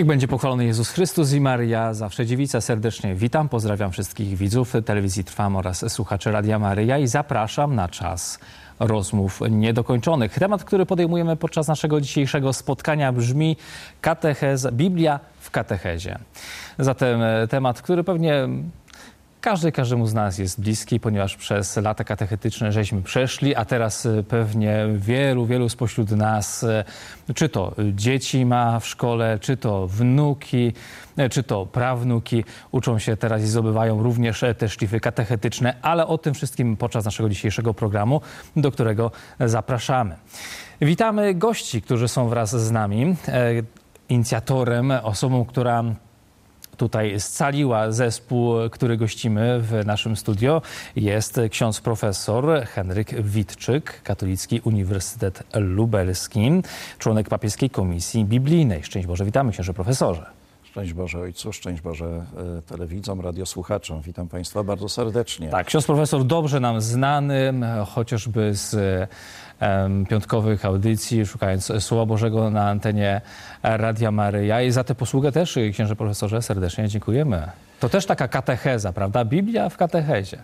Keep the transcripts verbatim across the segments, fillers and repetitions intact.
Niech będzie pochwalony Jezus Chrystus i Maryja, zawsze dziewica. Serdecznie witam, pozdrawiam wszystkich widzów Telewizji Trwam oraz słuchaczy Radia Maryja i zapraszam na czas rozmów niedokończonych. Temat, który podejmujemy podczas naszego dzisiejszego spotkania brzmi katecheza, Biblia w katechezie. Zatem temat, który pewnie każdy, każdemu z nas jest bliski, ponieważ przez lata katechetyczne żeśmy przeszli, a teraz pewnie wielu, wielu spośród nas, czy to dzieci ma w szkole, czy to wnuki, czy to prawnuki, uczą się teraz i zdobywają również te szlify katechetyczne, ale o tym wszystkim podczas naszego dzisiejszego programu, do którego zapraszamy. Witamy gości, którzy są wraz z nami. Inicjatorem, osobą, która tutaj scaliła zespół, który gościmy w naszym studio, jest ksiądz profesor Henryk Witczyk, Katolicki Uniwersytet Lubelski, członek Papieskiej Komisji Biblijnej. Szczęść Boże, witamy księże profesorze. Szczęść Boże Ojcu, szczęść Boże telewidzom, radiosłuchaczom. Witam Państwa bardzo serdecznie. Tak, ksiądz profesor dobrze nam znany, chociażby z um, piątkowych audycji, szukając Słowa Bożego na antenie Radia Maryja. I za tę posługę też, księże profesorze, serdecznie dziękujemy. To też taka katecheza, prawda? Biblia w katechezie.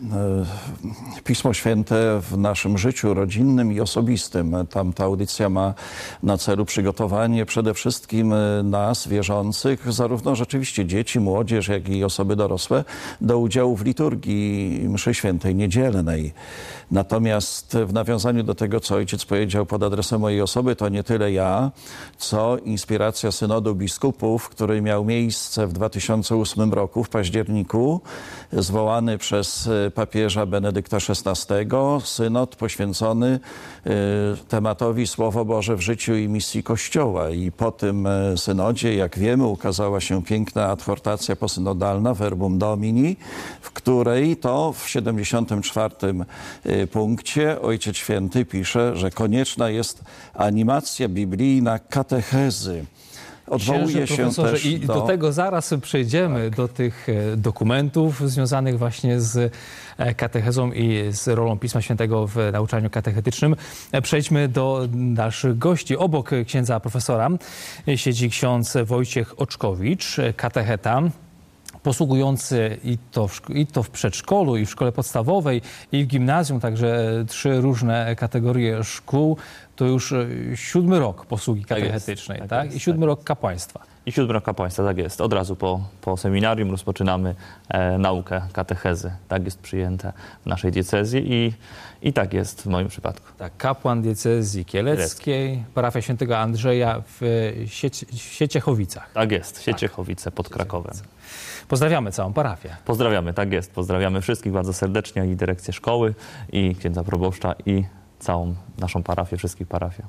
Pismo Święte w naszym życiu rodzinnym i osobistym. Tam ta audycja ma na celu przygotowanie przede wszystkim nas, wierzących, zarówno rzeczywiście dzieci, młodzież, jak i osoby dorosłe, do udziału w liturgii mszy świętej niedzielnej. Natomiast w nawiązaniu do tego, co ojciec powiedział pod adresem mojej osoby, to nie tyle ja, co inspiracja synodu biskupów, który miał miejsce w dwa tysiące ósmym roku, w październiku, zwołany przez papieża Benedykta szesnastego, synod poświęcony y, tematowi Słowo Boże w życiu i misji Kościoła. I po tym synodzie, jak wiemy, ukazała się piękna adhortacja posynodalna Verbum Domini, w której to w siedemdziesiątym czwartym punkcie Ojciec Święty pisze, że konieczna jest animacja biblijna katechezy. Odwołuje się też i do... do tego zaraz przejdziemy, tak, do tych dokumentów związanych właśnie z katechezą i z rolą Pisma Świętego w nauczaniu katechetycznym. Przejdźmy do dalszych gości. Obok księdza profesora siedzi ksiądz Wojciech Oczkowicz, katecheta, posługujący i to, w, i to w przedszkolu, i w szkole podstawowej, i w gimnazjum, także trzy różne kategorie szkół. To już siódmy rok posługi katechetycznej, tak? tak? tak? I siódmy tak. rok kapłaństwa. I siódmy rok kapłaństwa, tak jest. Od razu po, po seminarium rozpoczynamy e, naukę katechezy. Tak jest przyjęte w naszej diecezji i, i tak jest w moim przypadku. Tak, kapłan diecezji kieleckiej, parafia świętego Andrzeja w, Siecie, w Sieciechowicach. Tak jest, Sieciechowice pod Krakowem. Pozdrawiamy całą parafię. Pozdrawiamy, tak jest. Pozdrawiamy wszystkich bardzo serdecznie, i dyrekcję szkoły, i księdza proboszcza, i całą naszą parafię, wszystkich parafię.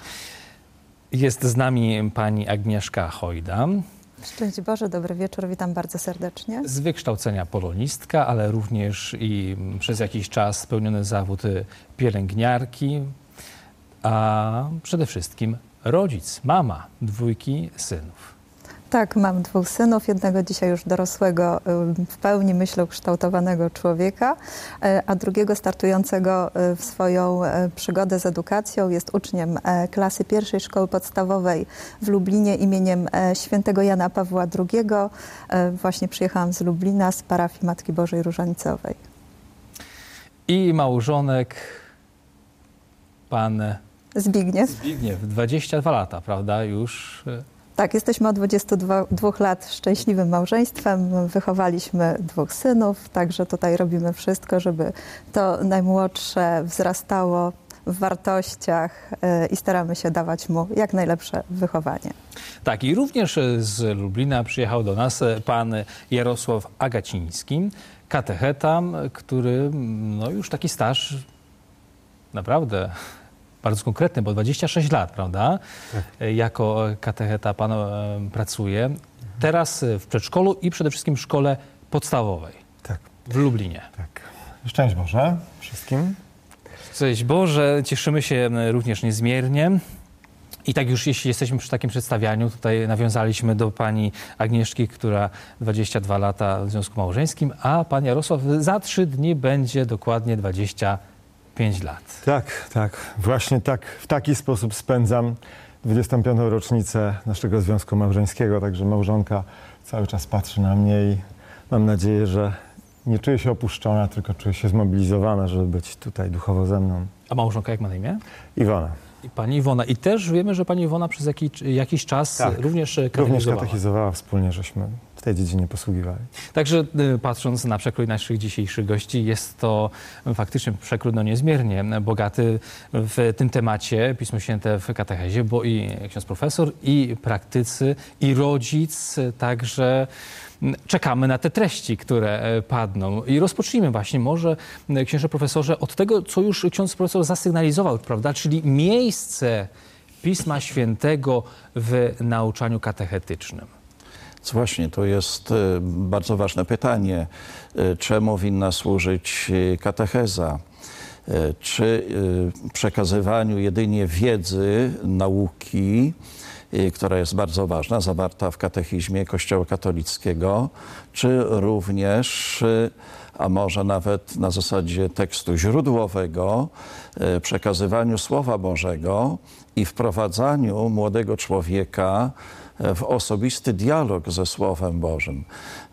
Jest z nami pani Agnieszka Hojda. Szczęść Boże, dobry wieczór, witam bardzo serdecznie. Z wykształcenia polonistka, ale również i przez jakiś czas spełniony zawód pielęgniarki, a przede wszystkim rodzic, mama dwójki synów. Tak, mam dwóch synów, jednego dzisiaj już dorosłego, w pełni myślą kształtowanego człowieka, a drugiego startującego w swoją przygodę z edukacją. Jest uczniem klasy pierwszej szkoły podstawowej w Lublinie imieniem świętego Jana Pawła drugiego. Właśnie przyjechałam z Lublina, z parafii Matki Bożej Różańcowej. I małżonek pan Zbigniew. Zbigniew, dwadzieścia dwa lata, prawda, już... Tak, jesteśmy od dwudziestu dwóch lat szczęśliwym małżeństwem, wychowaliśmy dwóch synów, także tutaj robimy wszystko, żeby to najmłodsze wzrastało w wartościach i staramy się dawać mu jak najlepsze wychowanie. Tak, i również z Lublina przyjechał do nas pan Jarosław Agaciński, katecheta, który no już taki staż naprawdę... bardzo konkretny, bo dwadzieścia sześć lat, prawda? Tak. Jako katecheta pan e, pracuje. Teraz w przedszkolu i przede wszystkim w szkole podstawowej. Tak. W Lublinie. Tak. Szczęść Boże wszystkim. Szczęść Boże. Cieszymy się również niezmiernie. I tak już jeśli jesteśmy przy takim przedstawianiu, tutaj nawiązaliśmy do pani Agnieszki, która dwadzieścia dwa lata w związku małżeńskim, a pan Jarosław za trzy dni będzie dokładnie dwadzieścia pięć lat. Tak, tak. Właśnie tak, w taki sposób spędzam dwudziestą piątą rocznicę naszego związku małżeńskiego, także małżonka cały czas patrzy na mnie i mam nadzieję, że nie czuję się opuszczona, tylko czuję się zmobilizowana, żeby być tutaj duchowo ze mną. A małżonka jak ma na imię? Iwona. I pani Iwona. I też wiemy, że pani Iwona przez jakiś, jakiś czas Tak. również Również katechizowała. katechizowała wspólnie, żeśmy w tej dziedzinie posługiwali. Także y, patrząc na przekrój naszych dzisiejszych gości, jest to faktycznie przekrój no, niezmiernie bogaty w tym temacie, Pismo Święte w katechezie, bo i ksiądz profesor, i praktycy, i rodzic, także czekamy na te treści, które padną. I rozpocznijmy właśnie może, księże profesorze, od tego, co już ksiądz profesor zasygnalizował, prawda? Czyli miejsce Pisma Świętego w nauczaniu katechetycznym. Właśnie, to jest e, bardzo ważne pytanie. E, Czemu winna służyć e, katecheza? E, Czy e, przekazywaniu jedynie wiedzy, nauki, e, która jest bardzo ważna, zawarta w katechizmie Kościoła katolickiego, czy również, e, a może nawet na zasadzie tekstu źródłowego, e, przekazywaniu Słowa Bożego i wprowadzaniu młodego człowieka w osobisty dialog ze Słowem Bożym.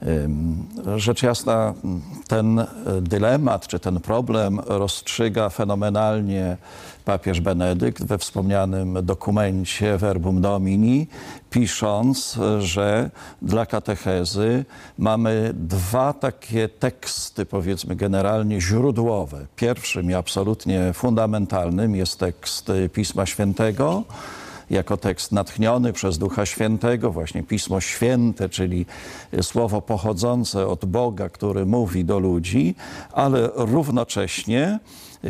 Rzecz jasna, ten dylemat czy ten problem rozstrzyga fenomenalnie papież Benedykt we wspomnianym dokumencie Verbum Domini, pisząc, że dla katechezy mamy dwa takie teksty, powiedzmy generalnie źródłowe. Pierwszym i absolutnie fundamentalnym jest tekst Pisma Świętego, jako tekst natchniony przez Ducha Świętego, właśnie Pismo Święte, czyli słowo pochodzące od Boga, który mówi do ludzi, ale równocześnie y,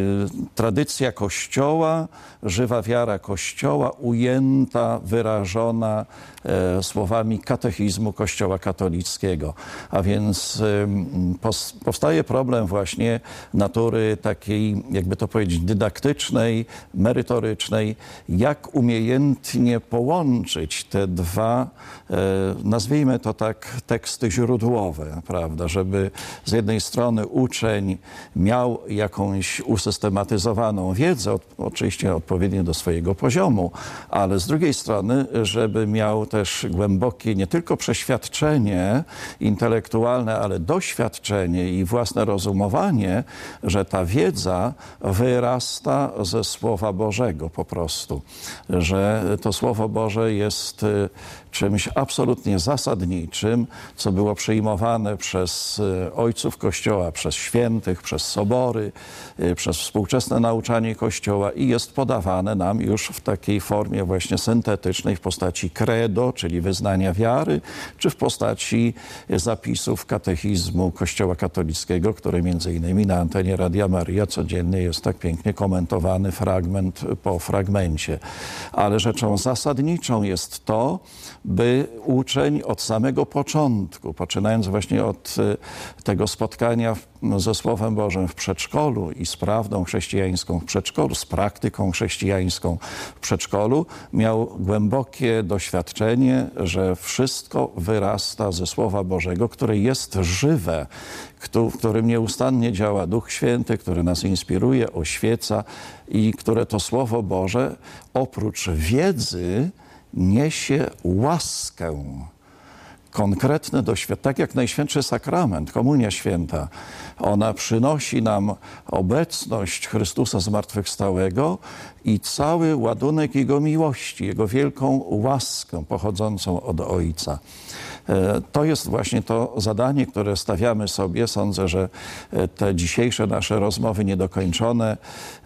tradycja Kościoła, żywa wiara Kościoła, ujęta, wyrażona e, słowami katechizmu Kościoła katolickiego. A więc y, pos, powstaje problem właśnie natury takiej, jakby to powiedzieć, dydaktycznej, merytorycznej, jak umiejętnie połączyć te dwa, e, nazwijmy to tak, teksty źródłowe, prawda, żeby z jednej strony uczeń miał jakąś usystematyzowaną wiedzę, od, oczywiście odpowiednio do swojego poziomu, ale z drugiej strony, żeby miał też głębokie nie tylko przeświadczenie intelektualne, ale doświadczenie i własne rozumowanie, że ta wiedza wyrasta ze Słowa Bożego po prostu, że to Słowo Boże jest czymś absolutnie zasadniczym, co było przyjmowane przez ojców Kościoła, przez świętych, przez sobory, przez współczesne nauczanie Kościoła i jest podawane nam już w takiej formie właśnie syntetycznej w postaci credo, czyli wyznania wiary, czy w postaci zapisów katechizmu Kościoła katolickiego, który między innymi na antenie Radia Maryja codziennie jest tak pięknie komentowany fragment po fragmencie. Ale rzeczą zasadniczą jest to, by uczeń od samego początku, poczynając właśnie od tego spotkania ze Słowem Bożym w przedszkolu i z prawdą chrześcijańską w przedszkolu, z praktyką chrześcijańską w przedszkolu, miał głębokie doświadczenie, że wszystko wyrasta ze Słowa Bożego, które jest żywe, w którym nieustannie działa Duch Święty, który nas inspiruje, oświeca i które to Słowo Boże oprócz wiedzy niesie łaskę, konkretne doświadczenie, tak jak Najświętszy Sakrament, Komunia Święta. Ona przynosi nam obecność Chrystusa Zmartwychwstałego i cały ładunek Jego miłości, Jego wielką łaskę pochodzącą od Ojca. To jest właśnie to zadanie, które stawiamy sobie. Sądzę, że te dzisiejsze nasze rozmowy niedokończone,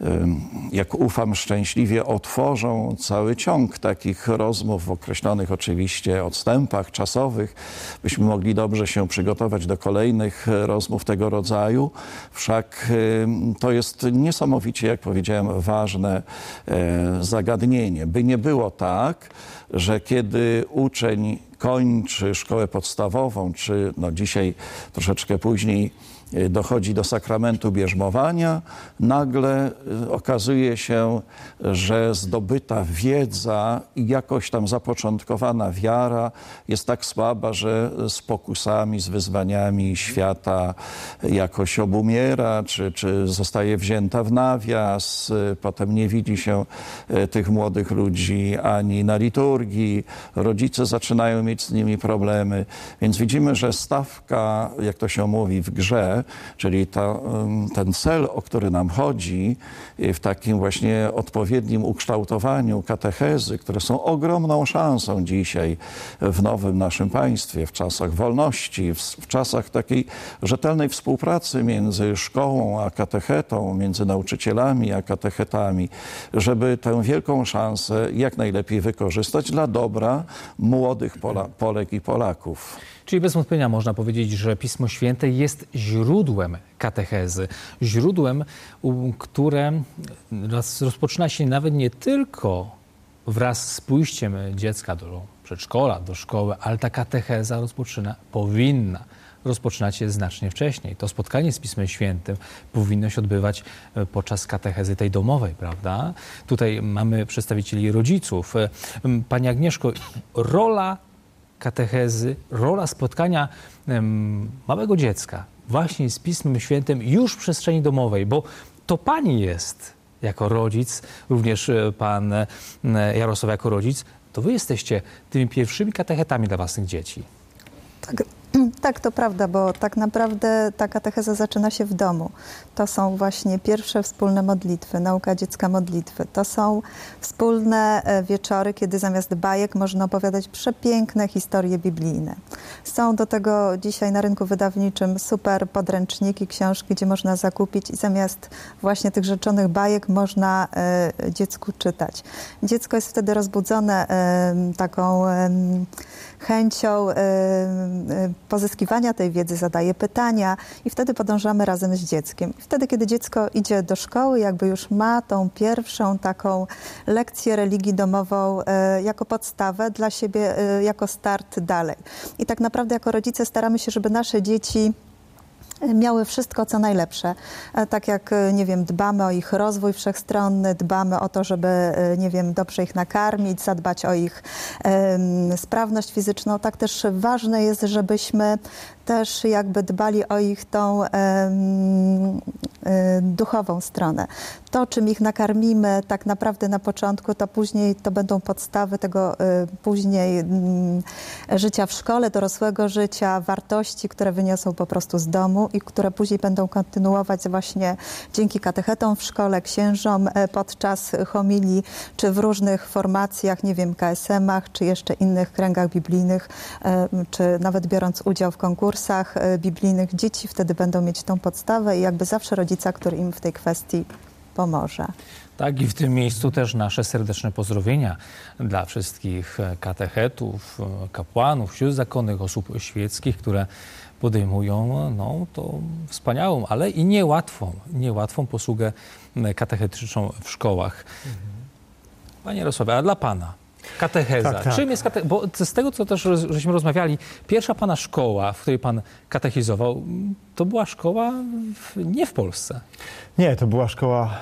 jak ufam, szczęśliwie otworzą cały ciąg takich rozmów w określonych oczywiście odstępach czasowych, byśmy mogli dobrze się przygotować do kolejnych rozmów tego rodzaju. Wszak to jest niesamowicie, jak powiedziałem, ważne zagadnienie. By nie było tak, że kiedy uczeń kończy szkołę podstawową, czy no dzisiaj troszeczkę później dochodzi do sakramentu bierzmowania, nagle okazuje się, że zdobyta wiedza i jakoś tam zapoczątkowana wiara jest tak słaba, że z pokusami, z wyzwaniami świata jakoś obumiera, czy, czy zostaje wzięta w nawias, potem nie widzi się tych młodych ludzi ani na liturgii, rodzice zaczynają mieć z nimi problemy, więc widzimy, że stawka, jak to się mówi, w grze, czyli ta, ten cel, o który nam chodzi, w takim właśnie odpowiednim ukształtowaniu katechezy, które są ogromną szansą dzisiaj w nowym naszym państwie, w czasach wolności, w, w czasach takiej rzetelnej współpracy między szkołą a katechetą, między nauczycielami a katechetami, żeby tę wielką szansę jak najlepiej wykorzystać dla dobra młodych Pola, Polek i Polaków. Czyli bez wątpienia można powiedzieć, że Pismo Święte jest źródłem katechezy. Źródłem, które rozpoczyna się nawet nie tylko wraz z pójściem dziecka do przedszkola, do szkoły, ale ta katecheza rozpoczyna, powinna rozpoczynać się znacznie wcześniej. To spotkanie z Pismem Świętym powinno się odbywać podczas katechezy tej domowej, prawda? Tutaj mamy przedstawicieli rodziców. Pani Agnieszko, rola katechezy, rola spotkania um, małego dziecka właśnie z Pismem Świętym już w przestrzeni domowej, bo to pani jest jako rodzic, również pan Jarosław jako rodzic, to wy jesteście tymi pierwszymi katechetami dla własnych dzieci. Tak. Tak, to prawda, bo tak naprawdę ta katecheza zaczyna się w domu. To są właśnie pierwsze wspólne modlitwy, nauka dziecka modlitwy. To są wspólne wieczory, kiedy zamiast bajek można opowiadać przepiękne historie biblijne. Są do tego dzisiaj na rynku wydawniczym super podręczniki, książki, gdzie można zakupić i zamiast właśnie tych rzeczonych bajek można e, dziecku czytać. Dziecko jest wtedy rozbudzone e, taką e, chęcią e, e, pozyskiwania tej wiedzy, zadaje pytania i wtedy podążamy razem z dzieckiem. I wtedy, kiedy dziecko idzie do szkoły, jakby już ma tą pierwszą taką lekcję religii domową e, jako podstawę dla siebie, e, jako start dalej. I tak naprawdę jako rodzice staramy się, żeby nasze dzieci miały wszystko, co najlepsze. Tak jak, nie wiem, dbamy o ich rozwój wszechstronny, dbamy o to, żeby, nie wiem, dobrze ich nakarmić, zadbać o ich um, sprawność fizyczną, tak też ważne jest, żebyśmy też jakby dbali o ich tą um, um, duchową stronę. To, czym ich nakarmimy tak naprawdę na początku, to później to będą podstawy tego um, później um, życia w szkole, dorosłego życia, wartości, które wyniosą po prostu z domu i które później będą kontynuować właśnie dzięki katechetom w szkole, księżom podczas homilii, czy w różnych formacjach, nie wiem, K S M-ach, czy jeszcze innych kręgach biblijnych, czy nawet biorąc udział w konkursach biblijnych. Dzieci wtedy będą mieć tą podstawę i jakby zawsze rodzica, który im w tej kwestii pomoże. Tak, i w tym miejscu też nasze serdeczne pozdrowienia dla wszystkich katechetów, kapłanów, sióstr zakonnych, osób świeckich, które podejmują no, tą wspaniałą, ale i niełatwą, niełatwą posługę katechetyczną w szkołach. Mhm. Panie Jarosławie, a dla pana katecheza. Tak, tak. Czym jest katecheza? Bo z tego, co też żeśmy rozmawiali, pierwsza pana szkoła, w której pan katechizował, to była szkoła w, nie w Polsce. Nie, to była szkoła e,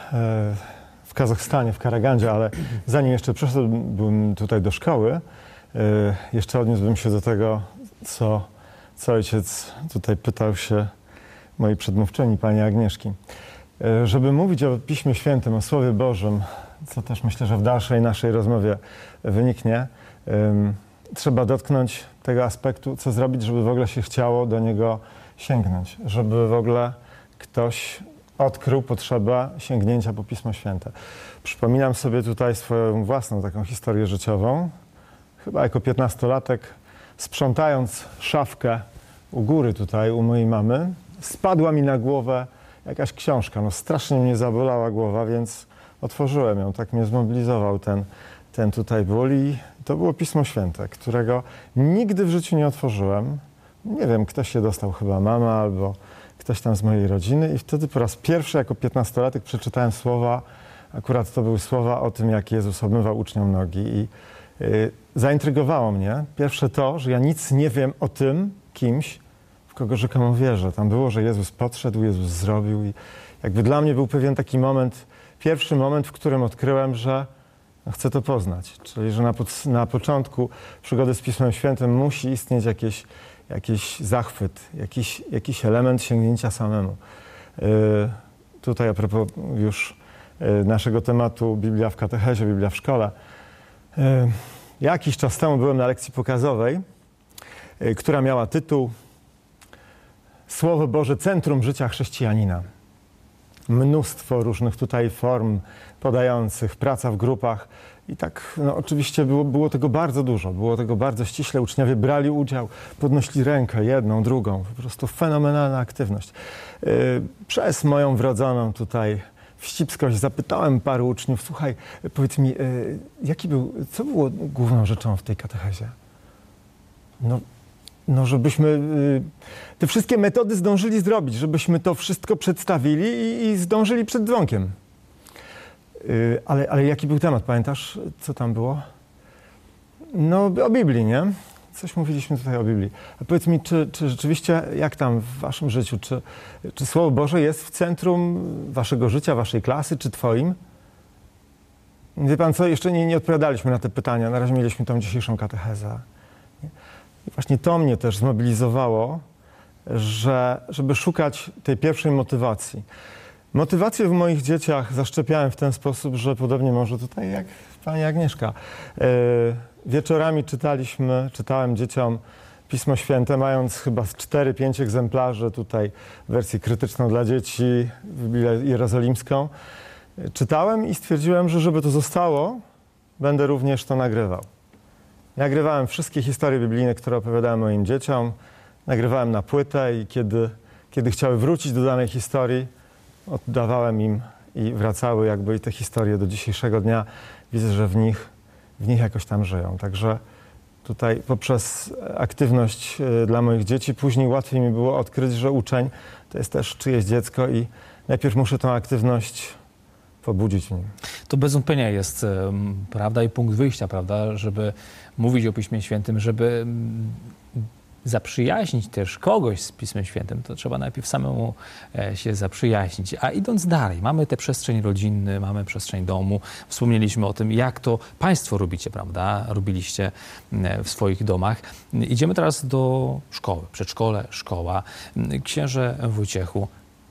w Kazachstanie, w Karagandzie, ale zanim jeszcze przeszedłbym tutaj do szkoły, e, jeszcze odniósłbym się do tego, co, co ojciec tutaj pytał się mojej przedmówczyni, pani Agnieszki. E, żeby mówić o Piśmie Świętym, o Słowie Bożym, co też myślę, że w dalszej naszej rozmowie wyniknie, um, trzeba dotknąć tego aspektu, co zrobić, żeby w ogóle się chciało do niego sięgnąć, żeby w ogóle ktoś odkrył potrzebę sięgnięcia po Pismo Święte. Przypominam sobie tutaj swoją własną taką historię życiową. Chyba jako piętnastolatek, sprzątając szafkę u góry tutaj, u mojej mamy, spadła mi na głowę jakaś książka. No strasznie mnie zabolała głowa, więc otworzyłem ją. Tak mnie zmobilizował ten, ten tutaj ból i to było Pismo Święte, którego nigdy w życiu nie otworzyłem. Nie wiem, ktoś się dostał, chyba mama albo ktoś tam z mojej rodziny i wtedy po raz pierwszy jako piętnastolatek przeczytałem słowa, akurat to były słowa o tym, jak Jezus obmywał uczniom nogi i yy, zaintrygowało mnie pierwsze to, że ja nic nie wiem o tym kimś, w kogo rzekomo wierzę. Tam było, że Jezus podszedł, Jezus zrobił i jakby dla mnie był pewien taki moment, pierwszy moment, w którym odkryłem, że no, chcę to poznać. Czyli, że na, pod, na początku przygody z Pismem Świętym musi istnieć jakieś, jakiś zachwyt, jakiś, jakiś element sięgnięcia samemu. Yy, tutaj a propos już yy, naszego tematu Biblia w katechezie, Biblia w szkole. Yy, jakiś czas temu byłem na lekcji pokazowej, yy, która miała tytuł Słowo Boże, centrum życia chrześcijanina. Mnóstwo różnych tutaj form podających, praca w grupach i tak, no oczywiście było, było tego bardzo dużo, było tego bardzo ściśle, uczniowie brali udział, podnosili rękę jedną, drugą, po prostu fenomenalna aktywność. Yy, przez moją wrodzoną tutaj wścibskość zapytałem paru uczniów, słuchaj, powiedz mi, yy, jaki był, co było główną rzeczą w tej katechezie? No, No, żebyśmy y, te wszystkie metody zdążyli zrobić, żebyśmy to wszystko przedstawili i, i zdążyli przed dzwonkiem. Y, ale, ale jaki był temat? Pamiętasz, co tam było? No, o Biblii, nie? Coś mówiliśmy tutaj o Biblii. A powiedz mi, czy, czy rzeczywiście, jak tam w waszym życiu, czy, czy Słowo Boże jest w centrum waszego życia, waszej klasy, czy twoim? Wie pan co, jeszcze nie, nie odpowiadaliśmy na te pytania. Na razie mieliśmy tą dzisiejszą katechezę. I właśnie to mnie też zmobilizowało, że, żeby szukać tej pierwszej motywacji. Motywację w moich dzieciach zaszczepiałem w ten sposób, że podobnie może tutaj jak pani Agnieszka. Yy, wieczorami czytaliśmy, czytałem dzieciom Pismo Święte, mając chyba cztery pięć egzemplarzy, tutaj wersję krytyczną dla dzieci, Biblię jerozolimską. Czytałem i stwierdziłem, że żeby to zostało, będę również to nagrywał. Nagrywałem wszystkie historie biblijne, które opowiadałem moim dzieciom. Nagrywałem na płytę i kiedy, kiedy chciały wrócić do danej historii, oddawałem im i wracały jakby i te historie do dzisiejszego dnia. Widzę, że w nich, w nich jakoś tam żyją. Także tutaj poprzez aktywność dla moich dzieci później łatwiej mi było odkryć, że uczeń to jest też czyjeś dziecko i najpierw muszę tą aktywność pobudzić w nim. To bez wątpienia jest um, prawda i punkt wyjścia, prawda, żeby mówić o Piśmie Świętym, żeby um, zaprzyjaźnić też kogoś z Pismem Świętym, to trzeba najpierw samemu e, się zaprzyjaźnić. A idąc dalej, mamy tę przestrzeń rodzinny, mamy przestrzeń domu. Wspomnieliśmy o tym, jak to państwo robicie, prawda? Robiliście e, w swoich domach. Idziemy teraz do szkoły, przedszkole, szkoła. Księże Wojciechu,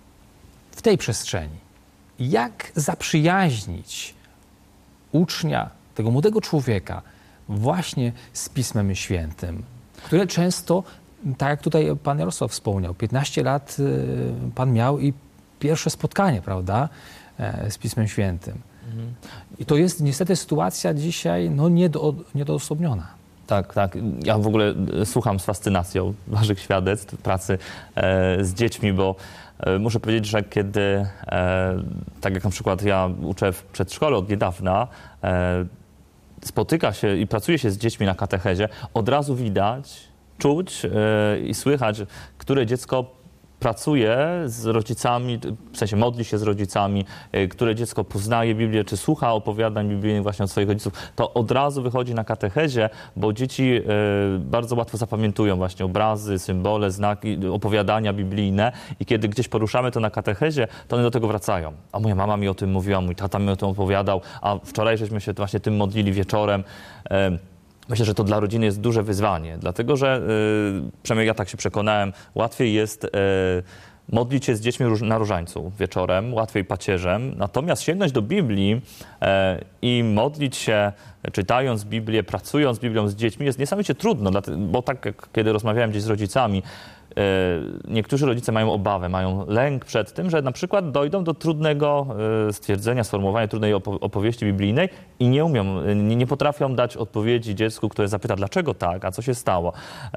w tej przestrzeni jak zaprzyjaźnić ucznia, tego młodego człowieka właśnie z Pismem Świętym, które często, tak jak tutaj pan Jarosław wspomniał, piętnaście lat pan miał i pierwsze spotkanie, prawda, z Pismem Świętym. Mhm. I to jest niestety sytuacja dzisiaj no, niedo, niedoosobniona. Tak, tak. Ja w ogóle słucham z fascynacją waszych świadectw pracy e, z dziećmi, bo e, muszę powiedzieć, że kiedy, e, tak jak na przykład ja uczę w przedszkolu od niedawna, e, spotyka się i pracuje się z dziećmi na katechezie, od razu widać, czuć e, i słychać, które dziecko pracuje z rodzicami, w sensie modli się z rodzicami, które dziecko poznaje Biblię, czy słucha opowiadań biblijnych właśnie od swoich rodziców, to od razu wychodzi na katechezie, bo dzieci bardzo łatwo zapamiętują właśnie obrazy, symbole, znaki, opowiadania biblijne i kiedy gdzieś poruszamy to na katechezie, to one do tego wracają. A moja mama mi o tym mówiła, mój tata mi o tym opowiadał, a wczoraj żeśmy się właśnie tym modlili wieczorem. Myślę, że to dla rodziny jest duże wyzwanie, dlatego że, yy, przynajmniej ja tak się przekonałem, łatwiej jest yy, modlić się z dziećmi róż, na różańcu wieczorem, łatwiej pacierzem, natomiast sięgnąć do Biblii yy, i modlić się, czytając Biblię, pracując z Biblią z dziećmi jest niesamowicie trudno, bo tak jak kiedy rozmawiałem gdzieś z rodzicami, niektórzy rodzice mają obawę, mają lęk przed tym, że na przykład dojdą do trudnego stwierdzenia, sformułowania trudnej opowieści biblijnej i nie umią, nie, nie potrafią dać odpowiedzi dziecku, które zapyta, dlaczego tak, a co się stało.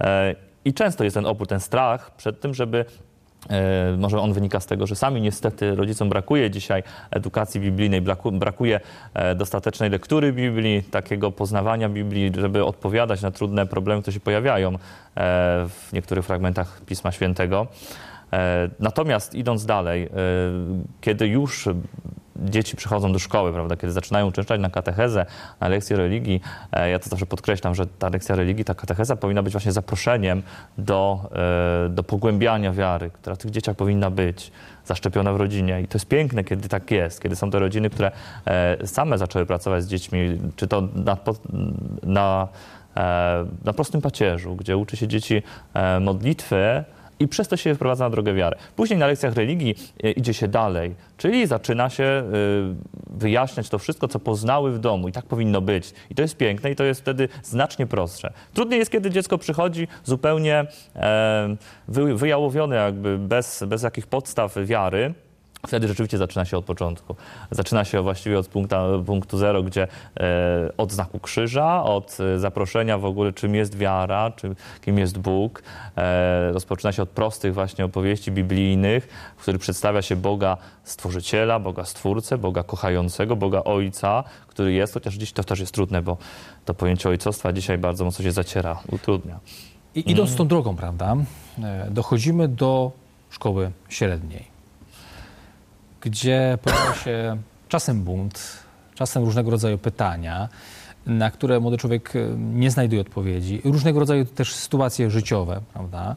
I często jest ten opór, ten strach przed tym, żeby może on wynika z tego, że sami niestety rodzicom brakuje dzisiaj edukacji biblijnej, brakuje dostatecznej lektury Biblii, takiego poznawania Biblii, żeby odpowiadać na trudne problemy, które się pojawiają w niektórych fragmentach Pisma Świętego. Natomiast idąc dalej, kiedy już dzieci przychodzą do szkoły, prawda, kiedy zaczynają uczęszczać na katechezę, na lekcję religii, ja to zawsze podkreślam, że ta lekcja religii, ta katecheza powinna być właśnie zaproszeniem do, do pogłębiania wiary, która w tych dzieciach powinna być zaszczepiona w rodzinie. I to jest piękne, kiedy tak jest, kiedy są te rodziny, które same zaczęły pracować z dziećmi, czy to na, na, na prostym pacierzu, gdzie uczy się dzieci modlitwy, i przez to się wprowadza na drogę wiary. Później na lekcjach religii idzie się dalej, czyli zaczyna się wyjaśniać to wszystko, co poznały w domu. I tak powinno być. I to jest piękne i to jest wtedy znacznie prostsze. Trudniej jest, kiedy dziecko przychodzi zupełnie wyjałowione, jakby bez, bez jakich podstaw wiary. Wtedy rzeczywiście zaczyna się od początku. Zaczyna się właściwie od punktu, punktu zero, gdzie e, od znaku krzyża, od e, zaproszenia w ogóle, czym jest wiara, czym, kim jest Bóg. E, rozpoczyna się od prostych właśnie opowieści biblijnych, w których przedstawia się Boga Stworzyciela, Boga Stwórcę, Boga kochającego, Boga Ojca, który jest, chociaż dziś to też jest trudne, bo to pojęcie ojcostwa dzisiaj bardzo mocno się zaciera, utrudnia. I idąc tą drogą, prawda, e, dochodzimy do szkoły średniej, gdzie pojawia się czasem bunt, czasem różnego rodzaju pytania, na które młody człowiek nie znajduje odpowiedzi, różnego rodzaju też sytuacje życiowe, prawda?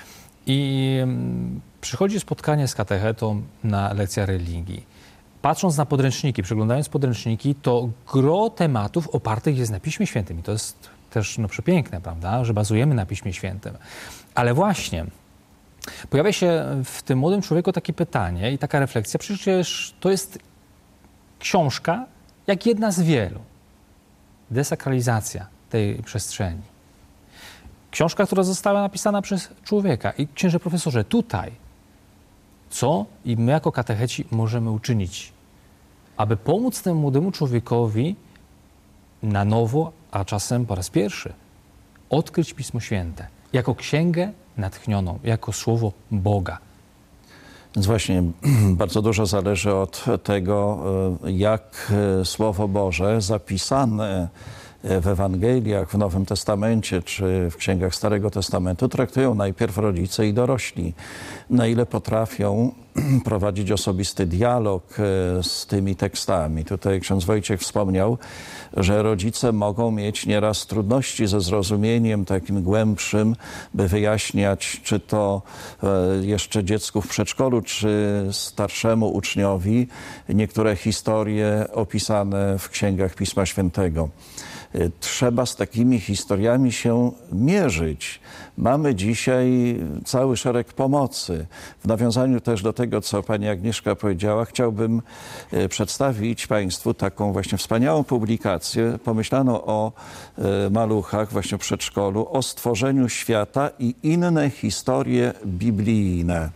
I przychodzi spotkanie z katechetą na lekcjach religii. Patrząc na podręczniki, przeglądając podręczniki, to gro tematów opartych jest na Piśmie Świętym. I to jest też no, przepiękne, prawda, że bazujemy na Piśmie Świętym. Ale właśnie pojawia się w tym młodym człowieku takie pytanie i taka refleksja, przecież to jest książka jak jedna z wielu. Desakralizacja tej przestrzeni. Książka, która została napisana przez człowieka. I księże profesorze, tutaj co i my jako katecheci możemy uczynić, aby pomóc temu młodemu człowiekowi na nowo, a czasem po raz pierwszy, odkryć Pismo Święte jako księgę natchnioną, jako słowo Boga. Więc właśnie bardzo dużo zależy od tego, jak Słowo Boże zapisane w Ewangeliach, w Nowym Testamencie czy w księgach Starego Testamentu traktują najpierw rodzice i dorośli. Na ile potrafią prowadzić osobisty dialog z tymi tekstami. Tutaj ksiądz Wojciech wspomniał, że rodzice mogą mieć nieraz trudności ze zrozumieniem takim głębszym, by wyjaśniać, czy to jeszcze dziecku w przedszkolu, czy starszemu uczniowi niektóre historie opisane w księgach Pisma Świętego. Trzeba z takimi historiami się mierzyć. Mamy dzisiaj cały szereg pomocy. W nawiązaniu też do tego, co pani Agnieszka powiedziała, chciałbym przedstawić państwu taką właśnie wspaniałą publikację pomyślaną o maluchach właśnie w przedszkolu, o stworzeniu świata i inne historie biblijne.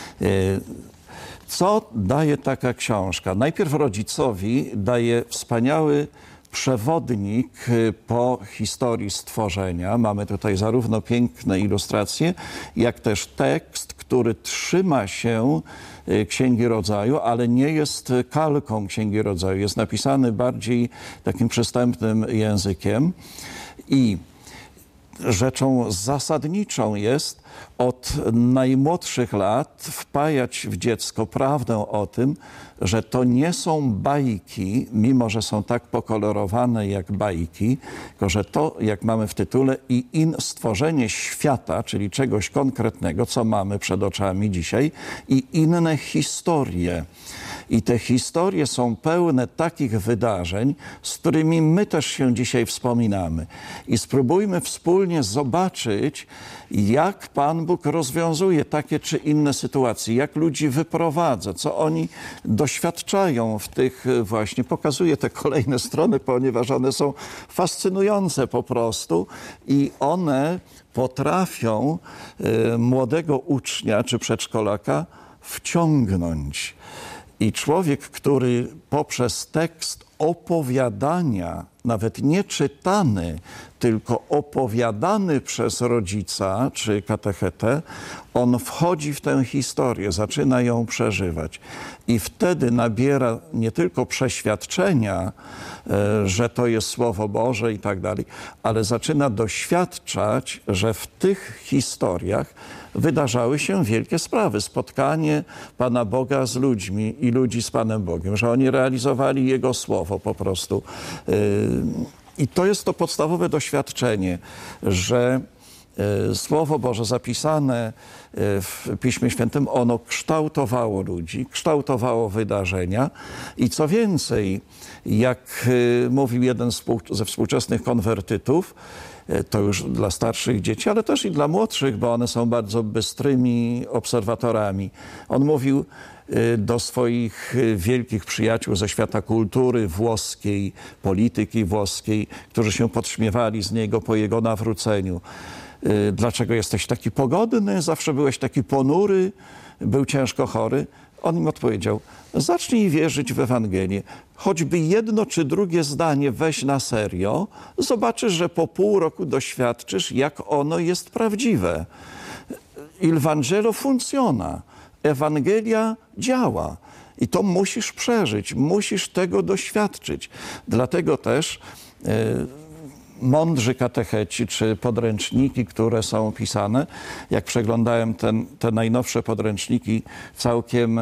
Co daje taka książka? Najpierw rodzicowi daje wspaniały przewodnik po historii stworzenia. Mamy tutaj zarówno piękne ilustracje, jak też tekst, który trzyma się Księgi Rodzaju, ale nie jest kalką Księgi Rodzaju. Jest napisany bardziej takim przystępnym językiem i rzeczą zasadniczą jest od najmłodszych lat wpajać w dziecko prawdę o tym, że to nie są bajki, mimo że są tak pokolorowane jak bajki, tylko że to, jak mamy w tytule, i in stworzenie świata, czyli czegoś konkretnego, co mamy przed oczami dzisiaj, i inne historie. I te historie są pełne takich wydarzeń, z którymi my też się dzisiaj wspominamy. I spróbujmy wspólnie zobaczyć, jak Pan Bóg rozwiązuje takie czy inne sytuacje, jak ludzi wyprowadza, co oni doświadczają w tych właśnie, pokazuje te kolejne strony, ponieważ one są fascynujące po prostu i one potrafią y, młodego ucznia czy przedszkolaka wciągnąć. I człowiek, który poprzez tekst opowiadania, nawet nie czytany, tylko opowiadany przez rodzica czy katechetę, on wchodzi w tę historię, zaczyna ją przeżywać. I wtedy nabiera nie tylko przeświadczenia, że to jest Słowo Boże i tak dalej, ale zaczyna doświadczać, że w tych historiach wydarzały się wielkie sprawy. Spotkanie Pana Boga z ludźmi i ludzi z Panem Bogiem, że oni realizowali Jego Słowo po prostu. I to jest to podstawowe doświadczenie, że Słowo Boże zapisane w Piśmie Świętym, ono kształtowało ludzi, kształtowało wydarzenia i co więcej, jak mówił jeden ze współczesnych konwertytów, to już dla starszych dzieci, ale też i dla młodszych, bo one są bardzo bystrymi obserwatorami. On mówił do swoich wielkich przyjaciół ze świata kultury włoskiej, polityki włoskiej, którzy się podśmiewali z niego po jego nawróceniu. Dlaczego jesteś taki pogodny? Zawsze byłeś taki ponury, był ciężko chory. On im odpowiedział, zacznij wierzyć w Ewangelię. Choćby jedno czy drugie zdanie weź na serio, zobaczysz, że po pół roku doświadczysz, jak ono jest prawdziwe. Il Vangelo funziona. Ewangelia działa. I to musisz przeżyć, musisz tego doświadczyć. Dlatego też yy, mądrzy katecheci czy podręczniki, które są pisane, jak przeglądałem ten, te najnowsze podręczniki, całkiem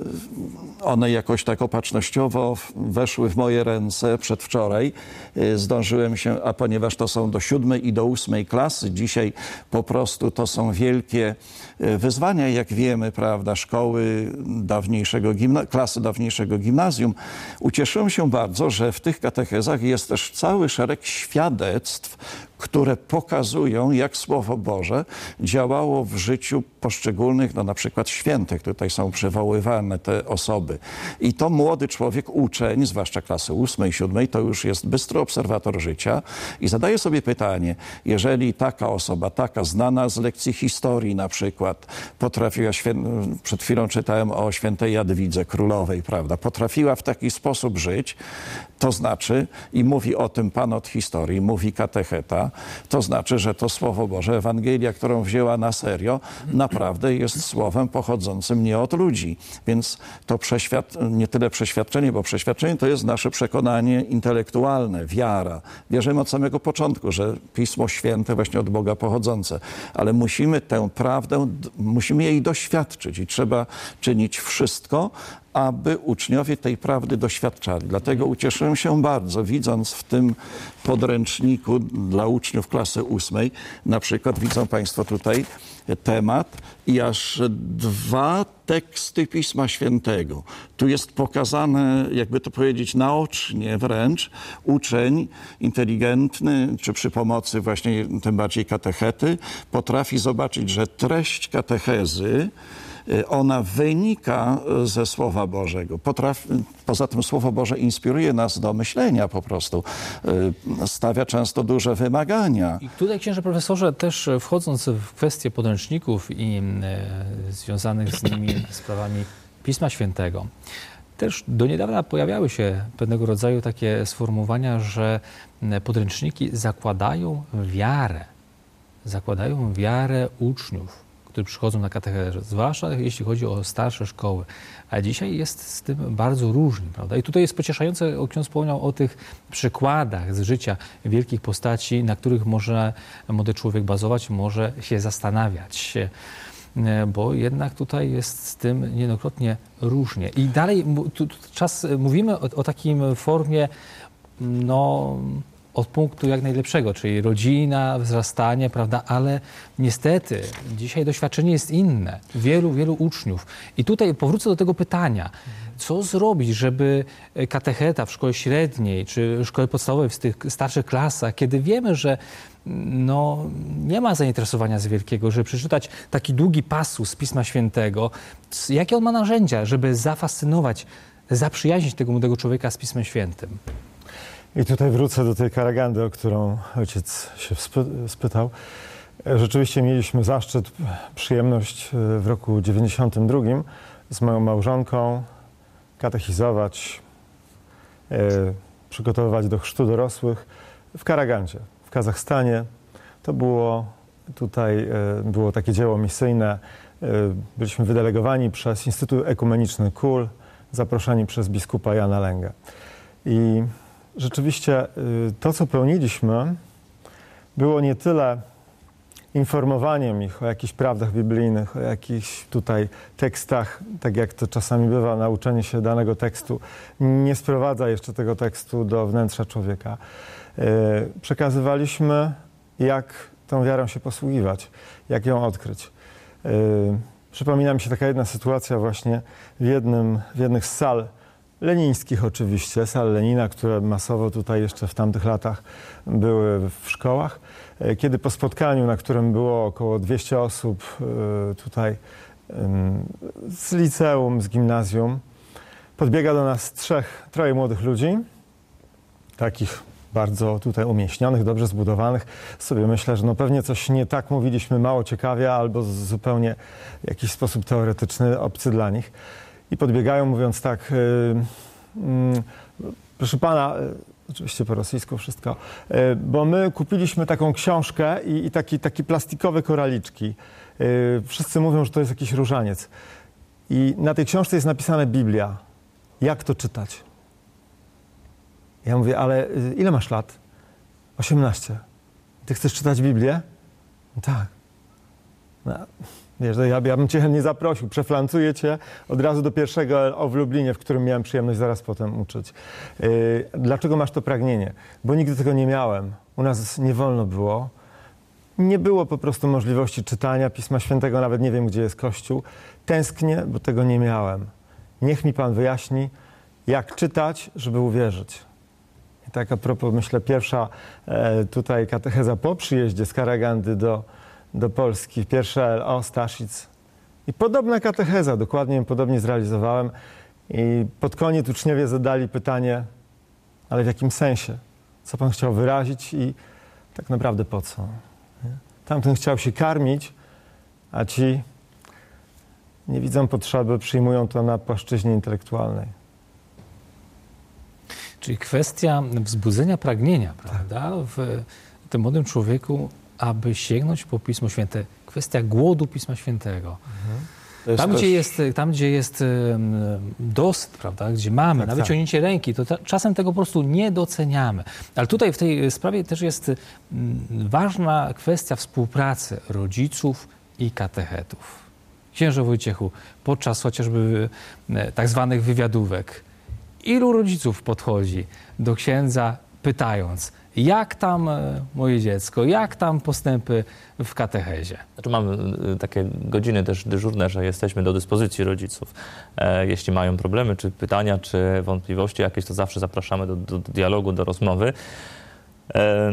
one jakoś tak opatrznościowo weszły w moje ręce przedwczoraj. Zdążyłem się, a ponieważ to są do siódmej i do ósmej klasy, dzisiaj po prostu to są wielkie wyzwania, jak wiemy, prawda, szkoły dawniejszego gimna- klasy dawniejszego gimnazjum. Ucieszyłem się bardzo, że w tych katechezach jest też cały szereg świadectw, które pokazują, jak Słowo Boże działało w życiu poszczególnych, no na przykład świętych. Tutaj są przywoływane te osoby. I to młody człowiek, uczeń, zwłaszcza klasy ósmej, siódmej, to już jest bystry obserwator życia i zadaje sobie pytanie, jeżeli taka osoba, taka znana z lekcji historii na przykład, potrafiła, świę... przed chwilą czytałem o świętej Jadwidze Królowej, prawda, potrafiła w taki sposób żyć, to znaczy, i mówi o tym Pan od historii, mówi katecheta, to znaczy, że to Słowo Boże, Ewangelia, którą wzięła na serio, naprawdę jest słowem pochodzącym nie od ludzi. Więc to przeświad- nie tyle przeświadczenie, bo przeświadczenie to jest nasze przekonanie intelektualne, wiara. Wierzymy od samego początku, że Pismo Święte właśnie od Boga pochodzące. Ale musimy tę prawdę, musimy jej doświadczyć i trzeba czynić wszystko, aby uczniowie tej prawdy doświadczali. Dlatego ucieszyłem się bardzo, widząc w tym podręczniku dla uczniów klasy ósmej, na przykład widzą Państwo tutaj temat i aż dwa teksty Pisma Świętego. Tu jest pokazane, jakby to powiedzieć, naocznie wręcz, uczeń inteligentny, czy przy pomocy właśnie tym bardziej katechety, potrafi zobaczyć, że treść katechezy, ona wynika ze Słowa Bożego. Potrafi, poza tym Słowo Boże inspiruje nas do myślenia po prostu. Stawia często duże wymagania. I tutaj, księże profesorze, też wchodząc w kwestie podręczników i e, związanych z nimi sprawami Pisma Świętego, też do niedawna pojawiały się pewnego rodzaju takie sformułowania, że podręczniki zakładają wiarę. Zakładają wiarę uczniów, którzy przychodzą na katechezę, zwłaszcza jeśli chodzi o starsze szkoły. A dzisiaj jest z tym bardzo różnie, prawda? I tutaj jest pocieszające, ksiądz wspomniał o tych przykładach z życia wielkich postaci, na których może młody człowiek bazować, może się zastanawiać, bo jednak tutaj jest z tym niejednokrotnie różnie. I dalej tu, tu czas mówimy o, o takim formie, no, od punktu jak najlepszego, czyli rodzina, wzrastanie, prawda, ale niestety dzisiaj doświadczenie jest inne. Wielu, wielu uczniów. I tutaj powrócę do tego pytania. Co zrobić, żeby katecheta w szkole średniej, czy szkole podstawowej, w tych starszych klasach, kiedy wiemy, że no, nie ma zainteresowania z wielkiego, żeby przeczytać taki długi pasus z Pisma Świętego, jakie on ma narzędzia, żeby zafascynować, zaprzyjaźnić tego młodego człowieka z Pismem Świętym? I tutaj wrócę do tej karagandy, o którą ojciec się spytał. Rzeczywiście mieliśmy zaszczyt, przyjemność w roku dziewięćdziesiątym drugim z moją małżonką katechizować przygotowywać do chrztu dorosłych w Karagandzie, w Kazachstanie. To było tutaj było takie dzieło misyjne. Byliśmy wydelegowani przez Instytut Ekumeniczny Kul, zaproszeni przez biskupa Jana Lęgę. I rzeczywiście to, co pełniliśmy, było nie tyle informowaniem ich o jakichś prawdach biblijnych, o jakichś tutaj tekstach, tak jak to czasami bywa, nauczenie się danego tekstu nie sprowadza jeszcze tego tekstu do wnętrza człowieka. Przekazywaliśmy, jak tą wiarą się posługiwać, jak ją odkryć. Przypomina mi się taka jedna sytuacja właśnie w, jednym, w jednych z sal lenińskich oczywiście, sal Lenina, które masowo tutaj jeszcze w tamtych latach były w szkołach, kiedy po spotkaniu, na którym było około dwieście osób tutaj z liceum, z gimnazjum, podbiega do nas trzech, troje młodych ludzi, takich bardzo tutaj umieśnionych, dobrze zbudowanych. Sobie myślę, że no pewnie coś nie tak mówiliśmy, mało ciekawie, albo zupełnie w jakiś sposób teoretyczny, obcy dla nich. I podbiegają mówiąc tak, yy, yy, proszę pana, yy, oczywiście po rosyjsku wszystko, yy, bo my kupiliśmy taką książkę i, i taki, takie plastikowe koraliczki. Yy, wszyscy mówią, że to jest jakiś różaniec. I na tej książce jest napisane Biblia. Jak to czytać? Ja mówię, ale yy, ile masz lat? osiemnaście. Ty chcesz czytać Biblię? No tak. No. Wiesz, ja, ja bym cię nie zaprosił, przeflancuję cię od razu do pierwszego o w Lublinie, w którym miałem przyjemność zaraz potem uczyć. Yy, dlaczego masz to pragnienie? Bo nigdy tego nie miałem. U nas nie wolno było. Nie było po prostu możliwości czytania Pisma Świętego, nawet nie wiem, gdzie jest Kościół. Tęsknię, bo tego nie miałem. Niech mi Pan wyjaśni, jak czytać, żeby uwierzyć. I tak a propos, myślę, pierwsza e, tutaj katecheza po przyjeździe z Karagandy do do Polski, pierwsza L O, Staszic. I podobna katecheza, dokładnie ją podobnie zrealizowałem. I pod koniec uczniowie zadali pytanie, ale w jakim sensie? Co Pan chciał wyrazić i tak naprawdę po co? Nie? Tamten chciał się karmić, a ci nie widzą potrzeby, przyjmują to na płaszczyźnie intelektualnej. Czyli kwestia wzbudzenia pragnienia, prawda, w tym młodym człowieku, aby sięgnąć po Pismo Święte. Kwestia głodu Pisma Świętego. Mhm. Tam, też... gdzie jest, tam, gdzie jest dosyt, prawda, gdzie mamy, tak, na wyciągnięcie tak. ręki, to ta, czasem tego po prostu nie doceniamy. Ale tutaj w tej sprawie też jest ważna kwestia współpracy rodziców i katechetów. Księże Wojciechu, podczas chociażby tak zwanych wywiadówek, ilu rodziców podchodzi do księdza pytając, jak tam moje dziecko, jak tam postępy w katechezie? Znaczy mamy takie godziny też dyżurne, że jesteśmy do dyspozycji rodziców. E, jeśli mają problemy, czy pytania, czy wątpliwości jakieś, to zawsze zapraszamy do, do, do dialogu, do rozmowy. E,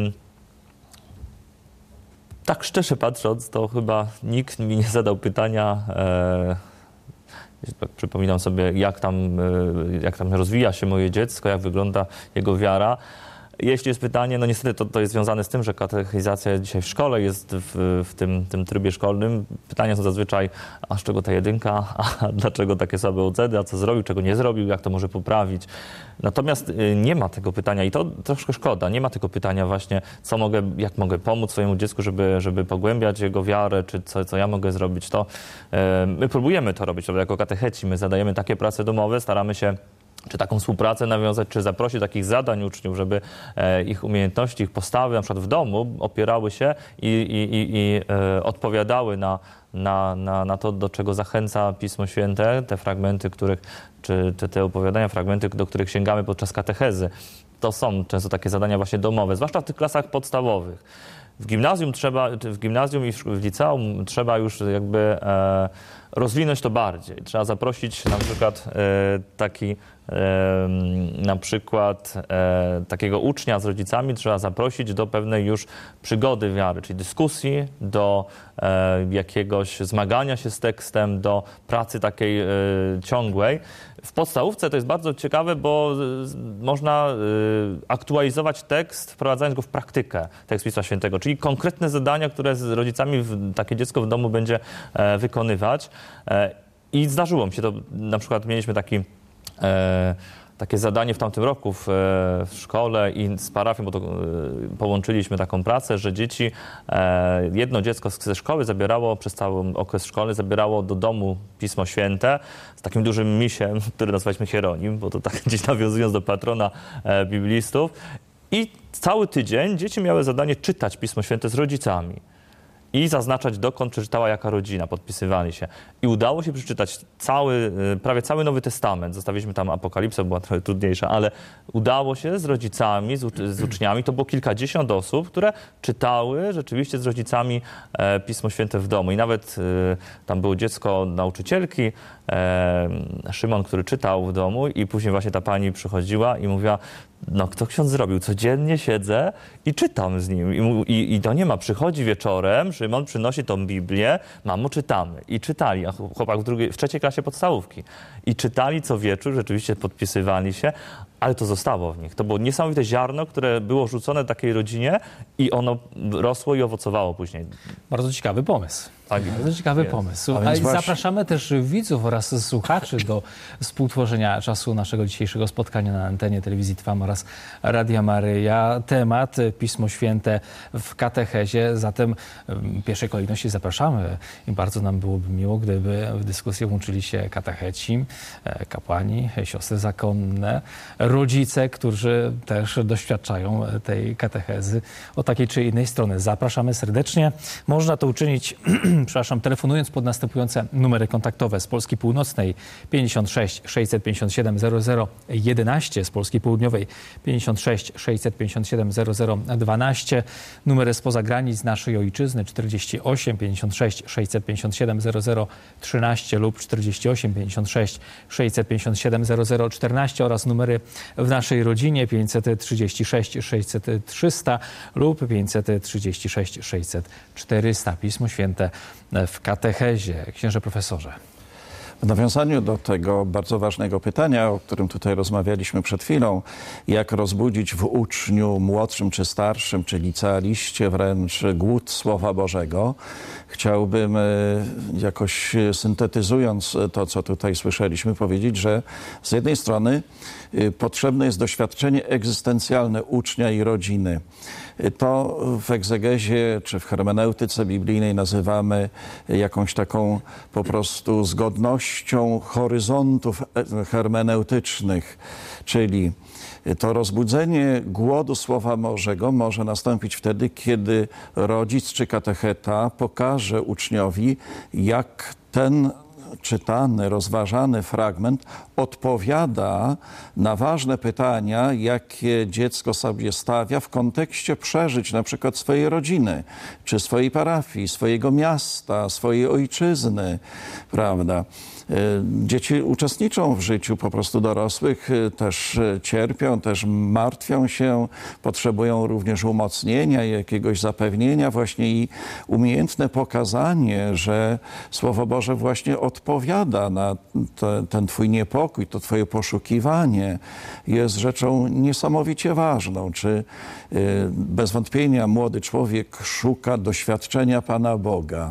tak szczerze patrząc, to chyba nikt mi nie zadał pytania, e, przypominam sobie, jak tam, jak tam rozwija się moje dziecko, jak wygląda jego wiara. Jeśli jest pytanie, no niestety to, to jest związane z tym, że katechizacja dzisiaj w szkole jest w, w tym, tym trybie szkolnym. Pytania są zazwyczaj, a z czego ta jedynka, a dlaczego takie słabe oceny, a co zrobił, czego nie zrobił, jak to może poprawić. Natomiast nie ma tego pytania i to troszkę szkoda, nie ma tego pytania właśnie, co mogę, jak mogę pomóc swojemu dziecku, żeby, żeby pogłębiać jego wiarę, czy co, co ja mogę zrobić. To e, my próbujemy to robić, prawda? Jako katecheci, my zadajemy takie prace domowe, staramy się czy taką współpracę nawiązać, czy zaprosić takich zadań uczniów, żeby e, ich umiejętności, ich postawy na przykład w domu opierały się i, i, i, i e, odpowiadały na, na, na, na to, do czego zachęca Pismo Święte, te fragmenty, których, czy, czy te opowiadania, fragmenty, do których sięgamy podczas katechezy. To są często takie zadania właśnie domowe, zwłaszcza w tych klasach podstawowych. W gimnazjum trzeba, w gimnazjum i w liceum trzeba już jakby e, rozwinąć to bardziej. Trzeba zaprosić na przykład e, taki e, na przykład e, takiego ucznia z rodzicami trzeba zaprosić do pewnej już przygody wiary, czyli dyskusji, do e, jakiegoś zmagania się z tekstem, do pracy takiej e, ciągłej. W podstawówce to jest bardzo ciekawe, bo można aktualizować tekst, wprowadzając go w praktykę, tekst Pisma Świętego, czyli konkretne zadania, które z rodzicami takie dziecko w domu będzie wykonywać. I zdarzyło mi się to, na przykład mieliśmy taki takie zadanie w tamtym roku w, w szkole i z parafią, bo to połączyliśmy taką pracę, że dzieci, jedno dziecko ze szkoły zabierało, przez cały okres szkolny zabierało do domu Pismo Święte z takim dużym misiem, który nazwaliśmy Hieronim, bo to tak gdzieś nawiązując do patrona biblistów. I cały tydzień dzieci miały zadanie czytać Pismo Święte z rodzicami i zaznaczać, dokąd przeczytała jaka rodzina, podpisywali się. I udało się przeczytać cały, prawie cały Nowy Testament. Zostawiliśmy tam Apokalipsę, była trochę trudniejsza, ale udało się z rodzicami, z, ucz- z uczniami. To było kilkadziesiąt osób, które czytały rzeczywiście z rodzicami e, Pismo Święte w domu. I nawet e, tam było dziecko nauczycielki, e, Szymon, który czytał w domu i później właśnie ta pani przychodziła i mówiła, no kto ksiądz zrobił? Codziennie siedzę i czytam z nim. I, mu, i, i to nie ma. Przychodzi wieczorem, Szymon przynosi tą Biblię, mamo, czytamy. I czytali, a chłopak w, drugiej, w trzeciej klasie podstawówki. I czytali co wieczór, rzeczywiście podpisywali się, ale to zostało w nich. To było niesamowite ziarno, które było rzucone takiej rodzinie i ono rosło i owocowało później. Bardzo ciekawy pomysł. Tak, Bardzo ciekawy jest. pomysł. A A więc właśnie- zapraszamy też widzów oraz słuchaczy do współtworzenia czasu naszego dzisiejszego spotkania na antenie Telewizji Trwam oraz Radia Maryja. Temat Pismo Święte w katechezie. Zatem w pierwszej kolejności zapraszamy i bardzo nam byłoby miło, gdyby w dyskusję włączyli się katecheci, kapłani, siostry zakonne, rodzice, którzy też doświadczają tej katechezy od takiej czy innej strony. Zapraszamy serdecznie. Można to uczynić przepraszam, telefonując pod następujące numery kontaktowe z Polski Północnej pięćdziesiąt sześć sześćset pięćdziesiąt siedem zero zero jedenaście, z Polski Południowej pięćdziesiąt sześć sześćset pięćdziesiąt siedem zero zero dwanaście, numery spoza granic naszej ojczyzny czterdzieści osiem pięćdziesiąt sześć sześćset pięćdziesiąt siedem zero zero trzynaście lub czterdzieści osiem pięćdziesiąt sześć sześćset pięćdziesiąt siedem zero zero czternaście oraz numery w naszej rodzinie pięćset trzydzieści sześć sześćset trzysta lub pięćset trzydzieści sześć sześćset czterysta. Pismo Święte w katechezie. Księże profesorze. W nawiązaniu do tego bardzo ważnego pytania, o którym tutaj rozmawialiśmy przed chwilą, jak rozbudzić w uczniu młodszym czy starszym, czy licealiście wręcz głód Słowa Bożego, chciałbym jakoś syntetyzując to, co tutaj słyszeliśmy, powiedzieć, że z jednej strony potrzebne jest doświadczenie egzystencjalne ucznia i rodziny. To w egzegezie czy w hermeneutyce biblijnej nazywamy jakąś taką po prostu zgodnością horyzontów hermeneutycznych, czyli to rozbudzenie głodu Słowa Bożego może nastąpić wtedy, kiedy rodzic czy katecheta pokaże uczniowi, jak ten czytany, rozważany fragment odpowiada na ważne pytania, jakie dziecko sobie stawia w kontekście przeżyć na przykład swojej rodziny, czy swojej parafii, swojego miasta, swojej ojczyzny, prawda? Dzieci uczestniczą w życiu po prostu dorosłych, też cierpią, też martwią się, potrzebują również umocnienia i jakiegoś zapewnienia właśnie i umiejętne pokazanie, że Słowo Boże właśnie odpowiada na te, ten twój niepokój, to twoje poszukiwanie jest rzeczą niesamowicie ważną. Czy bez wątpienia młody człowiek szuka doświadczenia Pana Boga.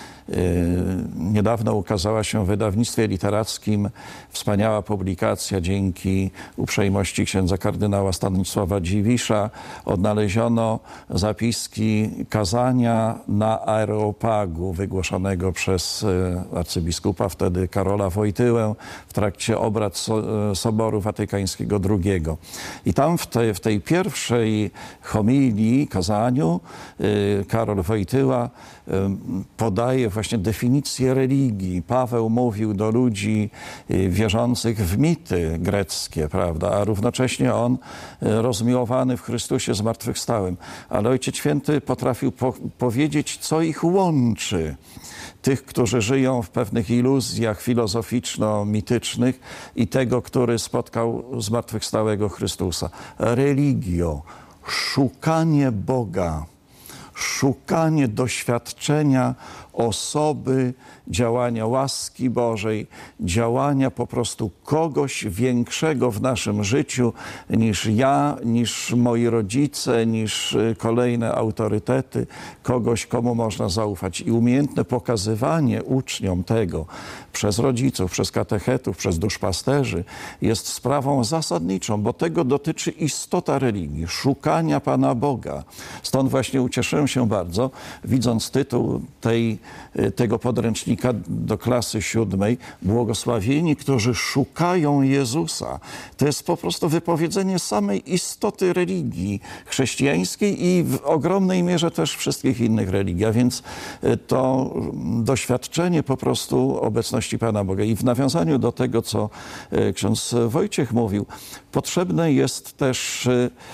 Niedawno ukazała się w wydawnictwie literackim wspaniała publikacja dzięki uprzejmości księdza kardynała Stanisława Dziwisza. Odnaleziono zapiski kazania na Areopagu wygłoszonego przez arcybiskupa wtedy Karola Wojtyłę w trakcie obrad so- Soboru Watykańskiego drugiego. I tam w, te, w tej pierwszej homilii, kazaniu Karol Wojtyła podaje właśnie definicję religii. Paweł mówił do ludzi wierzących w mity greckie, prawda, a równocześnie on rozmiłowany w Chrystusie zmartwychwstałym. Ale Ojciec Święty potrafił po- powiedzieć, co ich łączy. Tych, którzy żyją w pewnych iluzjach filozoficzno-mitycznych i tego, który spotkał zmartwychwstałego Chrystusa. Religio, szukanie Boga, szukanie doświadczenia osoby, działania łaski Bożej, działania po prostu kogoś większego w naszym życiu niż ja, niż moi rodzice, niż kolejne autorytety, kogoś, komu można zaufać. I umiejętne pokazywanie uczniom tego przez rodziców, przez katechetów, przez duszpasterzy jest sprawą zasadniczą, bo tego dotyczy istota religii, szukania Pana Boga. Stąd właśnie ucieszyłem się bardzo, widząc tytuł tej, tego podręcznika do klasy siódmej, Błogosławieni, którzy szukają Jezusa. To jest po prostu wypowiedzenie samej istoty religii chrześcijańskiej i w ogromnej mierze też wszystkich innych religii. A więc to doświadczenie po prostu obecności Pana Boga. I w nawiązaniu do tego, co ksiądz Wojciech mówił, potrzebne jest też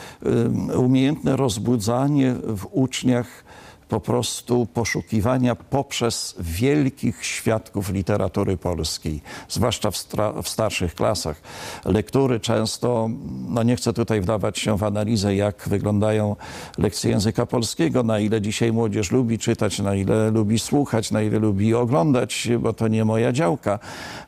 umiejętne rozbudzanie w uczniach po prostu poszukiwania poprzez wielkich świadków literatury polskiej, zwłaszcza w, w starszych klasach. Lektury często, no nie chcę tutaj wdawać się w analizę, jak wyglądają lekcje języka polskiego, na ile dzisiaj młodzież lubi czytać, na ile lubi słuchać, na ile lubi oglądać, bo to nie moja działka.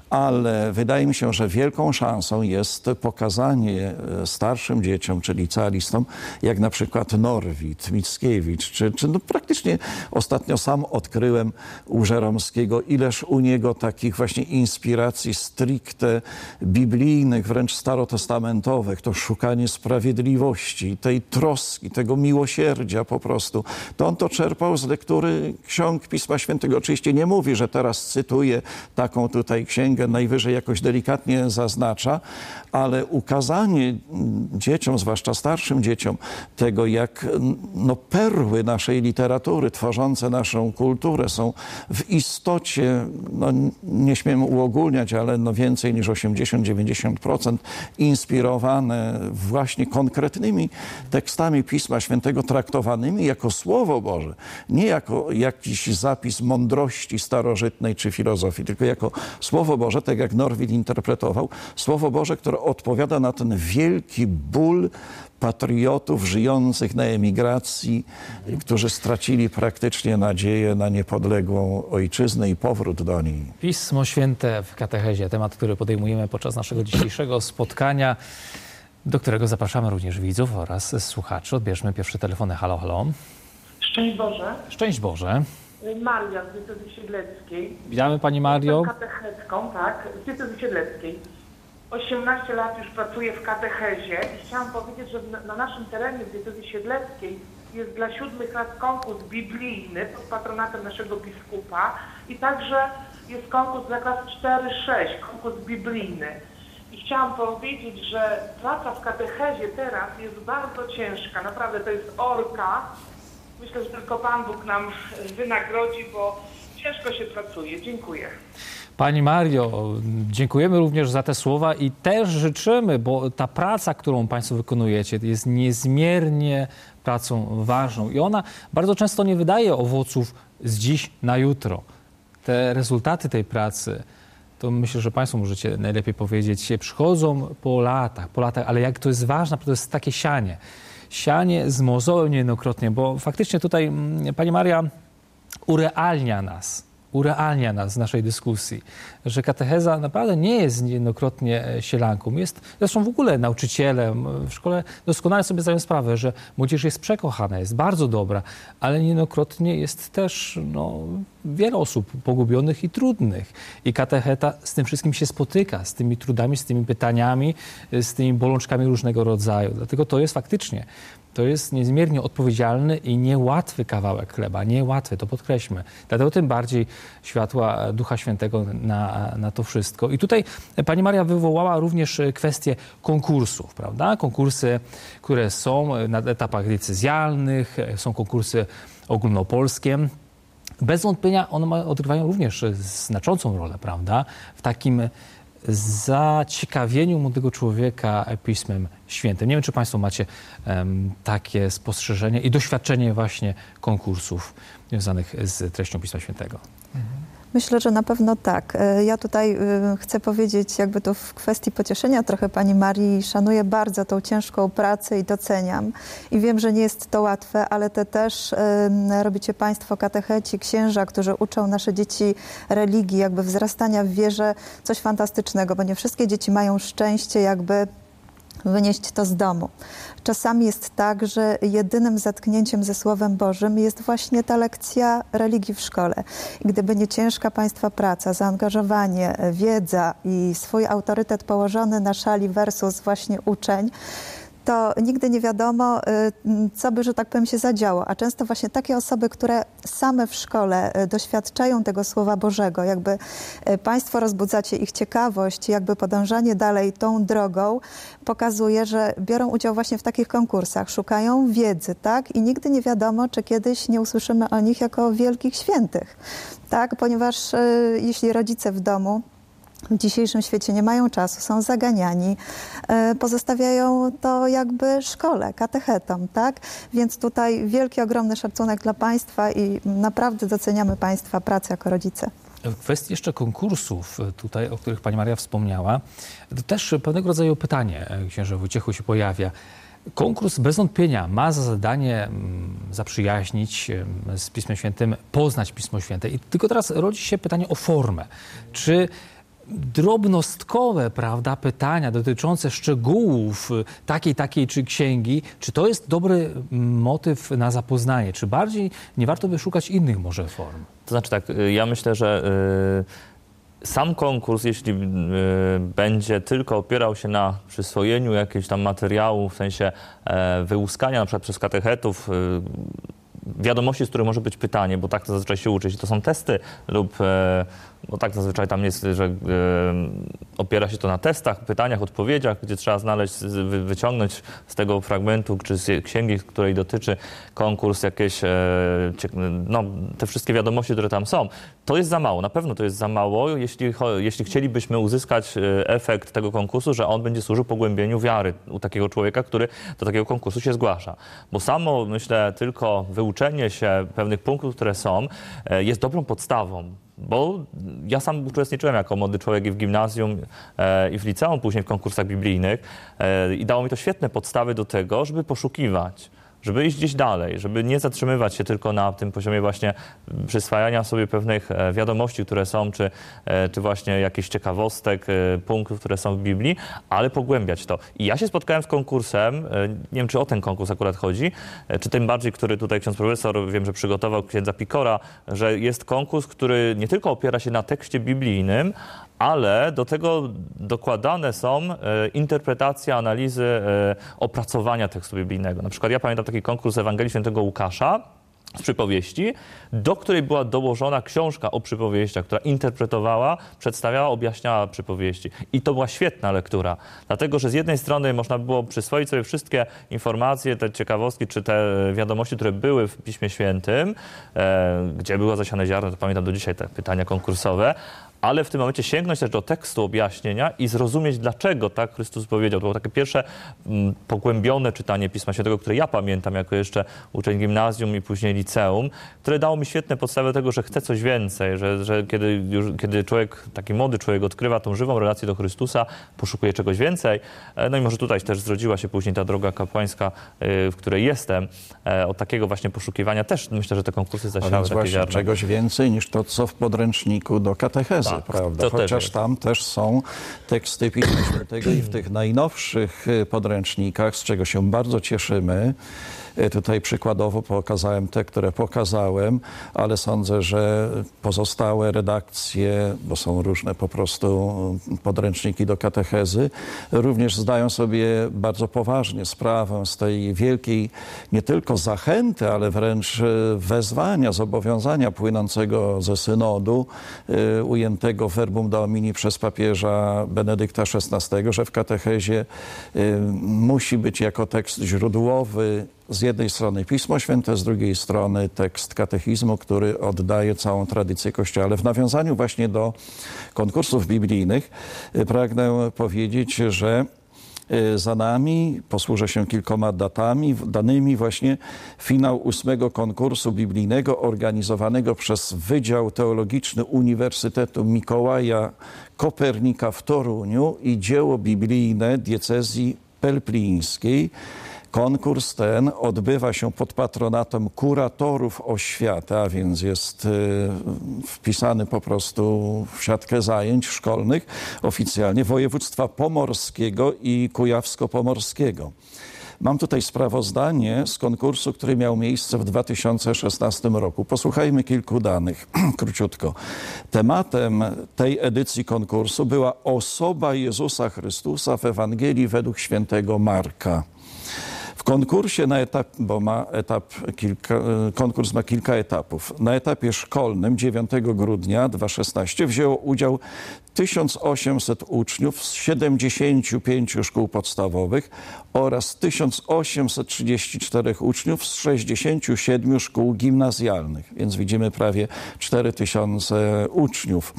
Ale wydaje mi się, że wielką szansą jest pokazanie starszym dzieciom, czy licealistom, jak na przykład Norwid, Mickiewicz, czy, czy no praktycznie ostatnio sam odkryłem u Żeromskiego, ileż u niego takich właśnie inspiracji stricte biblijnych, wręcz starotestamentowych, to szukanie sprawiedliwości, tej troski, tego miłosierdzia po prostu. To on to czerpał z lektury ksiąg Pisma Świętego. Oczywiście nie mówi, że teraz cytuję taką tutaj księgę, najwyżej jakoś delikatnie zaznacza, ale ukazanie dzieciom, zwłaszcza starszym dzieciom, tego, jak no, perły naszej literatury tworzące naszą kulturę są w istocie, no, nie śmiem uogólniać, ale no, więcej niż osiemdziesiąt do dziewięćdziesięciu procent inspirowane właśnie konkretnymi tekstami Pisma Świętego, traktowanymi jako Słowo Boże, nie jako jakiś zapis mądrości starożytnej czy filozofii, tylko jako Słowo Boże, tak jak Norwid interpretował, Słowo Boże, które odpowiada na ten wielki ból patriotów żyjących na emigracji, którzy stracili praktycznie nadzieję na niepodległą ojczyznę i powrót do niej. Pismo Święte w katechezie, temat, który podejmujemy podczas naszego dzisiejszego spotkania, do którego zapraszamy również widzów oraz słuchaczy. Odbierzmy pierwsze telefony. Halo, halo. Szczęść Boże. Szczęść Boże. Maria z diecezji siedleckiej. Witamy Pani Mario. Jestem katechetką, tak, z diecezji siedleckiej. osiemnaście lat już pracuję w katechezie i chciałam powiedzieć, że na naszym terenie w diecezji siedleckiej jest dla siódmych lat konkurs biblijny pod patronatem naszego biskupa i także jest konkurs dla klas cztery sześć, konkurs biblijny. I chciałam powiedzieć, że praca w katechezie teraz jest bardzo ciężka, naprawdę to jest orka. Myślę, że tylko Pan Bóg nam wynagrodzi, bo ciężko się pracuje. Dziękuję. Pani Mario, dziękujemy również za te słowa i też życzymy, bo ta praca, którą Państwo wykonujecie, jest niezmiernie pracą ważną i ona bardzo często nie wydaje owoców z dziś na jutro. Te rezultaty tej pracy, to myślę, że Państwo możecie najlepiej powiedzieć, przychodzą po latach, po latach, ale jak to jest ważne, to jest takie sianie. Sianie z mozołem niejednokrotnie, bo faktycznie tutaj Pani Maria urealnia nas, urealnia nas w naszej dyskusji, że katecheza naprawdę nie jest niejednokrotnie sielanką. Jest, zresztą w ogóle nauczycielem w szkole doskonale sobie zdają sprawę, że młodzież jest przekochana, jest bardzo dobra, ale niejednokrotnie jest też no, wiele osób pogubionych i trudnych. I katecheta z tym wszystkim się spotyka, z tymi trudami, z tymi pytaniami, z tymi bolączkami różnego rodzaju. Dlatego to jest faktycznie, to jest niezmiernie odpowiedzialny i niełatwy kawałek chleba, niełatwy, to podkreślmy. Dlatego tym bardziej światła Ducha Świętego na, na to wszystko. I tutaj Pani Maria wywołała również kwestię konkursów, prawda? Konkursy, które są na etapach decyzjalnych, są konkursy ogólnopolskie. Bez wątpienia one odgrywają również znaczącą rolę, prawda? W takim zaciekawieniu młodego człowieka Pismem Świętym. Nie wiem, czy Państwo macie um, takie spostrzeżenie i doświadczenie właśnie konkursów związanych z treścią Pisma Świętego. Myślę, że na pewno tak. Ja tutaj chcę powiedzieć jakby to w kwestii pocieszenia trochę pani Marii. Szanuję bardzo tą ciężką pracę i doceniam. I wiem, że nie jest to łatwe, ale te też robicie państwo katecheci, księża, którzy uczą nasze dzieci religii, jakby wzrastania w wierze, coś fantastycznego, bo nie wszystkie dzieci mają szczęście jakby wynieść to z domu. Czasami jest tak, że jedynym zetknięciem ze Słowem Bożym jest właśnie ta lekcja religii w szkole. I gdyby nie ciężka państwa praca, zaangażowanie, wiedza i swój autorytet położony na szali versus właśnie uczeń, to nigdy nie wiadomo, co by, że tak powiem, się zadziało. A często właśnie takie osoby, które same w szkole doświadczają tego Słowa Bożego, jakby państwo rozbudzacie ich ciekawość, jakby podążanie dalej tą drogą pokazuje, że biorą udział właśnie w takich konkursach, szukają wiedzy, tak? I nigdy nie wiadomo, czy kiedyś nie usłyszymy o nich jako wielkich świętych, tak? Ponieważ jeśli rodzice w domu w dzisiejszym świecie nie mają czasu, są zaganiani, pozostawiają to jakby szkole, katechetom, tak? Więc tutaj wielki, ogromny szacunek dla państwa i naprawdę doceniamy państwa pracę jako rodzice. W kwestii jeszcze konkursów, tutaj, o których pani Maria wspomniała, to też pewnego rodzaju pytanie, księże Wojciechu, się pojawia. Konkurs bez wątpienia ma za zadanie zaprzyjaźnić z Pismem Świętym, poznać Pismo Święte. I tylko teraz rodzi się pytanie o formę. Czy drobnostkowe, prawda, pytania dotyczące szczegółów takiej, takiej czy księgi, czy to jest dobry motyw na zapoznanie? Czy bardziej nie warto by szukać innych może form? To znaczy tak, ja myślę, że y, sam konkurs, jeśli y, będzie tylko opierał się na przyswojeniu jakiegoś tam materiału, w sensie y, wyłuskania na przykład przez katechetów, y, wiadomości, z których może być pytanie, bo tak to zazwyczaj się uczy. Jeśli to są testy lub, e, bo tak zazwyczaj tam jest, że e, opiera się to na testach, pytaniach, odpowiedziach, gdzie trzeba znaleźć, wy, wyciągnąć z tego fragmentu czy z księgi, której dotyczy konkurs, jakieś, e, no, te wszystkie wiadomości, które tam są. To jest za mało, na pewno to jest za mało, jeśli, jeśli chcielibyśmy uzyskać efekt tego konkursu, że on będzie służył pogłębieniu wiary u takiego człowieka, który do takiego konkursu się zgłasza. Bo samo, myślę, tylko wyuczenie się pewnych punktów, które są, jest dobrą podstawą. Bo ja sam uczestniczyłem jako młody człowiek i w gimnazjum, e, i w liceum, później w konkursach biblijnych e, i dało mi to świetne podstawy do tego, żeby poszukiwać, żeby iść gdzieś dalej, żeby nie zatrzymywać się tylko na tym poziomie właśnie przyswajania sobie pewnych wiadomości, które są, czy, czy właśnie jakichś ciekawostek, punktów, które są w Biblii, ale pogłębiać to. I ja się spotkałem z konkursem, nie wiem, czy o ten konkurs akurat chodzi, czy tym bardziej, który tutaj ksiądz profesor, wiem, że przygotował księdza Pikora, że jest konkurs, który nie tylko opiera się na tekście biblijnym, ale do tego dokładane są e, interpretacje, analizy, e, opracowania tekstu biblijnego. Na przykład ja pamiętam taki konkurs Ewangelii Świętego Łukasza z przypowieści, do której była dołożona książka o przypowieściach, która interpretowała, przedstawiała, objaśniała przypowieści. I to była świetna lektura, dlatego że z jednej strony można było przyswoić sobie wszystkie informacje, te ciekawostki, czy te wiadomości, które były w Piśmie Świętym, e, gdzie było zasiane ziarno, to pamiętam do dzisiaj te pytania konkursowe, ale w tym momencie sięgnąć też do tekstu objaśnienia i zrozumieć, dlaczego tak Chrystus powiedział. To było takie pierwsze m, pogłębione czytanie Pisma Świętego, które ja pamiętam jako jeszcze uczeń gimnazjum i później liceum, które dało mi świetne podstawy tego, że chcę coś więcej, że, że kiedy, już, kiedy człowiek, taki młody człowiek odkrywa tą żywą relację do Chrystusa, poszukuje czegoś więcej. No i może tutaj też zrodziła się później ta droga kapłańska, w której jestem. Od takiego właśnie poszukiwania też myślę, że te konkursy zasiały takie ziarno. Czegoś więcej niż to, co w podręczniku do katechezy. Tak, prawda? Chociaż też tam też są teksty Pisma Świętego i w tych najnowszych podręcznikach, z czego się bardzo cieszymy. Tutaj przykładowo pokazałem te, które pokazałem, ale sądzę, że pozostałe redakcje, bo są różne po prostu podręczniki do katechezy, również zdają sobie bardzo poważnie sprawę z tej wielkiej nie tylko zachęty, ale wręcz wezwania, zobowiązania płynącego ze synodu, ujętego w Verbum Domini przez papieża Benedykta szesnastego, że w katechezie musi być jako tekst źródłowy z jednej strony Pismo Święte, z drugiej strony tekst katechizmu, który oddaje całą tradycję Kościoła. Ale w nawiązaniu właśnie do konkursów biblijnych pragnę powiedzieć, że za nami. Posłużę się kilkoma datami, danymi właśnie. Finał ósmego konkursu biblijnego organizowanego przez Wydział Teologiczny Uniwersytetu Mikołaja Kopernika w Toruniu i dzieło biblijne diecezji pelplińskiej. Konkurs ten odbywa się pod patronatem kuratorów oświaty, a więc jest y, wpisany po prostu w siatkę zajęć szkolnych oficjalnie województwa pomorskiego i kujawsko-pomorskiego. Mam tutaj sprawozdanie z konkursu, który miał miejsce w dwa tysiące szesnastym roku. Posłuchajmy kilku danych, króciutko. Tematem tej edycji konkursu była osoba Jezusa Chrystusa w Ewangelii według świętego Marka. W konkursie na etap, bo ma etap kilka, konkurs ma kilka etapów. Na etapie szkolnym dziewiątego grudnia dwa tysiące szesnastego wzięło udział tysiąc osiemset uczniów z siedemdziesięciu pięciu szkół podstawowych oraz tysiąc osiemset trzydzieści cztery uczniów z sześćdziesięciu siedmiu szkół gimnazjalnych, więc widzimy prawie cztery tysiące uczniów.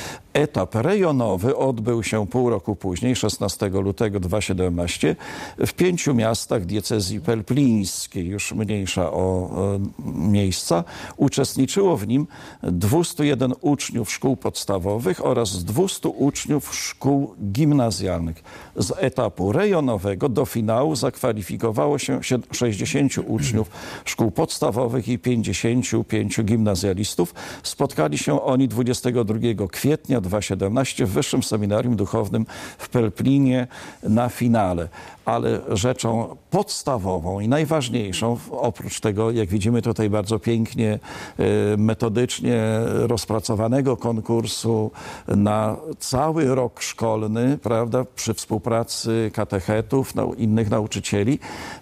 Etap rejonowy odbył się pół roku później, szesnastego lutego dwa tysiące siedemnastego, w pięciu miastach diecezji pelplińskiej, już mniejsza o e, miejsca. Uczestniczyło w nim dwieście jeden uczniów szkół podstawowych oraz dwieście uczniów szkół gimnazjalnych. Z etapu rejonowego do finału zakwalifikowało się sześćdziesięciu uczniów szkół podstawowych i pięćdziesięciu pięciu gimnazjalistów. Spotkali się oni dwudziestego drugiego kwietnia dwa tysiące siedemnastego w Wyższym Seminarium Duchownym w Pelplinie na finale. Ale rzeczą podstawową i najważniejszą, oprócz tego, jak widzimy tutaj bardzo pięknie, metodycznie rozpracowanego konkursu na cały rok szkolny, prawda, przy współpracy katechetów, innych nauczycieli,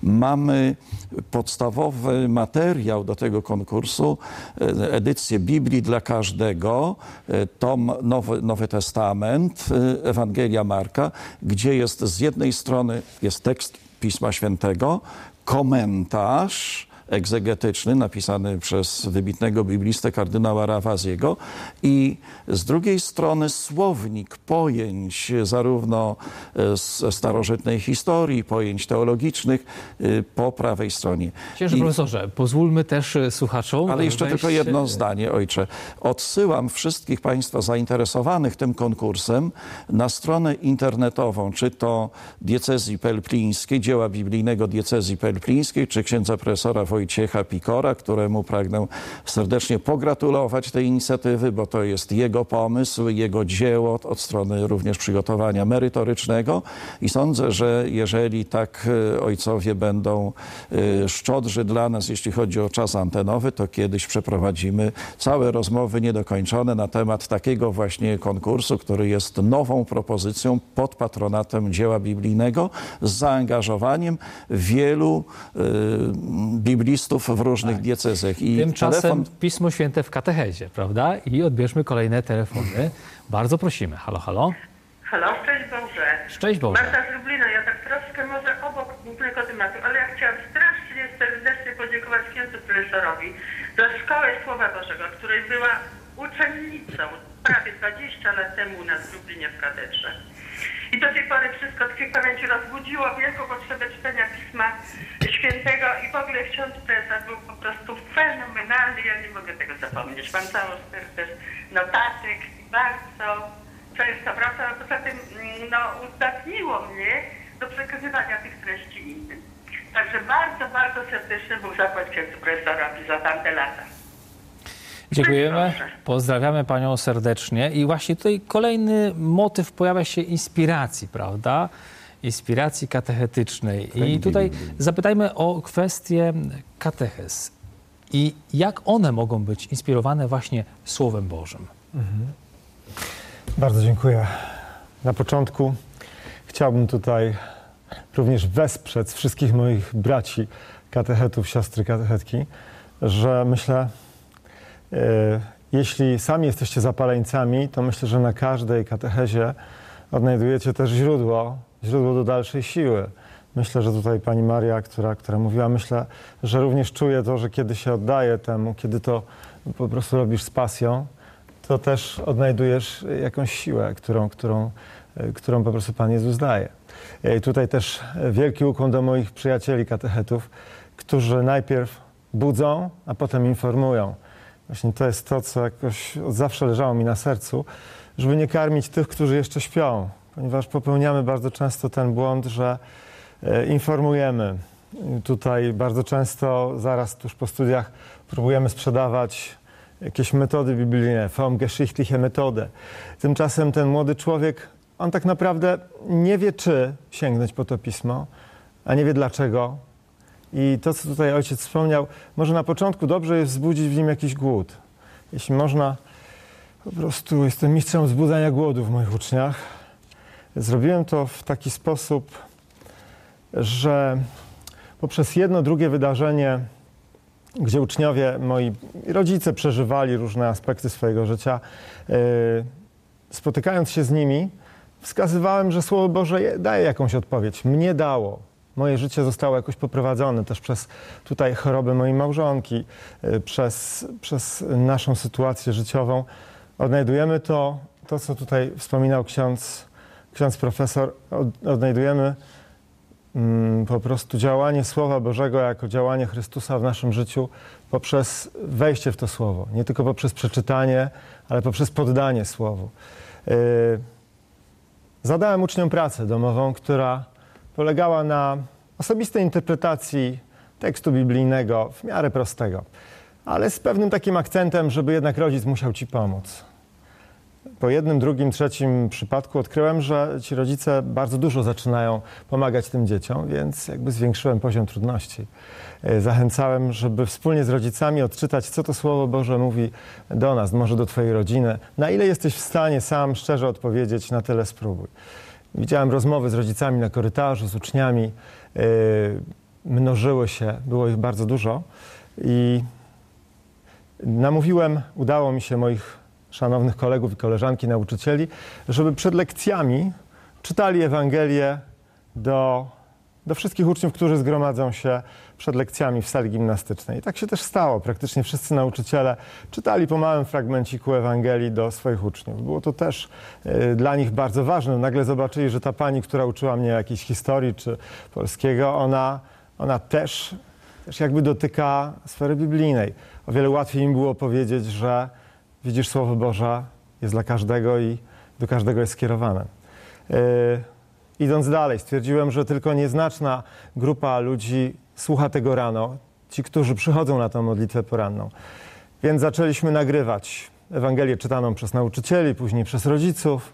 mamy podstawowy materiał do tego konkursu, edycję Biblii dla każdego, tom Nowy, Nowy Testament, Ewangelia Marka, gdzie jest z jednej strony jest tekst Pisma Świętego, komentarz egzegetyczny napisany przez wybitnego biblistę kardynała Rawazziego i z drugiej strony słownik pojęć zarówno z starożytnej historii, pojęć teologicznych po prawej stronie. Księże profesorze, pozwólmy też słuchaczom... Ale jeszcze wejść... tylko jedno zdanie, ojcze. Odsyłam wszystkich państwa zainteresowanych tym konkursem na stronę internetową, czy to diecezji pelplińskiej, dzieła biblijnego diecezji pelplińskiej, czy księdza profesora Wojciecha Pikora, któremu pragnę serdecznie pogratulować tej inicjatywy, bo to jest jego pomysł, jego dzieło od strony również przygotowania merytorycznego i sądzę, że jeżeli tak ojcowie będą szczodrzy dla nas, jeśli chodzi o czas antenowy, to kiedyś przeprowadzimy całe rozmowy niedokończone na temat takiego właśnie konkursu, który jest nową propozycją pod patronatem dzieła biblijnego z zaangażowaniem wielu y, biblistów w różnych tak. diecezjach. I Tymczasem telefon... Pismo Święte w katechezie, prawda? I odbierzmy kolejne telefony. Bardzo prosimy. Halo, halo. Halo, szczęść Boże. Szczęść Boże. Marta z Lublina, ja tak troszkę może obok głównego tematu, ale ja chciałam strasznie serdecznie podziękować księdzu profesorowi za Szkołę Słowa Bożego, której była uczennicą prawie dwadzieścia lat temu u nas w Lublinie w katedrze. I do tej pory wszystko tkwi w pamięci, rozbudziło wielką potrzebę czytania Pisma Świętego i w ogóle ksiądz profesor był po prostu fenomenalny, ja nie mogę tego zapomnieć. Mam całą stertę też notatek i bardzo często wracam, a poza tym no, uzdatniło mnie do przekazywania tych treści innym. Także bardzo, bardzo serdecznie był zapłat księdzu profesorowi za tamte lata. Dziękujemy, pozdrawiamy panią serdecznie i właśnie tutaj kolejny motyw pojawia się inspiracji, prawda? Inspiracji katechetycznej. I tutaj zapytajmy o kwestię katechez i jak one mogą być inspirowane właśnie Słowem Bożym. Mhm. Bardzo dziękuję. Na początku chciałbym tutaj również wesprzeć wszystkich moich braci katechetów, siostry katechetki, że myślę, jeśli sami jesteście zapaleńcami, to myślę, że na każdej katechezie odnajdujecie też źródło, źródło do dalszej siły. Myślę, że tutaj pani Maria, która, która mówiła, myślę, że również czuje to, że kiedy się oddaje temu, kiedy to po prostu robisz z pasją, to też odnajdujesz jakąś siłę, którą, którą którą po prostu Pan Jezus daje. I tutaj też wielki ukłon do moich przyjacieli katechetów, którzy najpierw budzą, a potem informują. Właśnie to jest to, co jakoś od zawsze leżało mi na sercu, żeby nie karmić tych, którzy jeszcze śpią, ponieważ popełniamy bardzo często ten błąd, że informujemy. Tutaj bardzo często, zaraz tuż po studiach, próbujemy sprzedawać jakieś metody biblijne, formgeschichtliche Methode. Tymczasem ten młody człowiek, on tak naprawdę nie wie, czy sięgnąć po to pismo, a nie wie dlaczego. I to, co tutaj ojciec wspomniał, może na początku dobrze jest wzbudzić w nim jakiś głód. Jeśli można, po prostu jestem mistrzem wzbudzania głodu w moich uczniach. Zrobiłem to w taki sposób, że poprzez jedno, drugie wydarzenie, gdzie uczniowie, moi rodzice przeżywali różne aspekty swojego życia, yy, spotykając się z nimi, wskazywałem, że Słowo Boże daje jakąś odpowiedź. Mnie dało. Moje życie zostało jakoś poprowadzone też przez tutaj chorobę mojej małżonki, yy, przez, przez naszą sytuację życiową. Odnajdujemy to, to co tutaj wspominał ksiądz, ksiądz profesor, od, odnajdujemy po prostu działanie Słowa Bożego jako działanie Chrystusa w naszym życiu poprzez wejście w to Słowo. Nie tylko poprzez przeczytanie, ale poprzez poddanie Słowu. Yy, zadałem uczniom pracę domową, która polegała na osobistej interpretacji tekstu biblijnego w miarę prostego, ale z pewnym takim akcentem, żeby jednak rodzic musiał ci pomóc. Po jednym, drugim, trzecim przypadku odkryłem, że ci rodzice bardzo dużo zaczynają pomagać tym dzieciom, więc jakby zwiększyłem poziom trudności. Zachęcałem, żeby wspólnie z rodzicami odczytać, co to Słowo Boże mówi do nas, może do twojej rodziny. Na ile jesteś w stanie sam szczerze odpowiedzieć, na tyle spróbuj. Widziałem rozmowy z rodzicami na korytarzu, z uczniami. Mnożyły się, było ich bardzo dużo i namówiłem, udało mi się moich szanownych kolegów i koleżanki, nauczycieli, żeby przed lekcjami czytali Ewangelię do, do wszystkich uczniów, którzy zgromadzą się przed lekcjami w sali gimnastycznej. I tak się też stało. Praktycznie wszyscy nauczyciele czytali po małym fragmenciku Ewangelii do swoich uczniów. Było to też y, dla nich bardzo ważne. Nagle zobaczyli, że ta pani, która uczyła mnie jakiejś historii czy polskiego, ona, ona też, też jakby dotyka sfery biblijnej. O wiele łatwiej im było powiedzieć, że widzisz, Słowo Boże jest dla każdego i do każdego jest skierowane. Yy, idąc dalej, stwierdziłem, że tylko nieznaczna grupa ludzi słucha tego rano, ci, którzy przychodzą na tę modlitwę poranną. Więc zaczęliśmy nagrywać Ewangelię czytaną przez nauczycieli, później przez rodziców.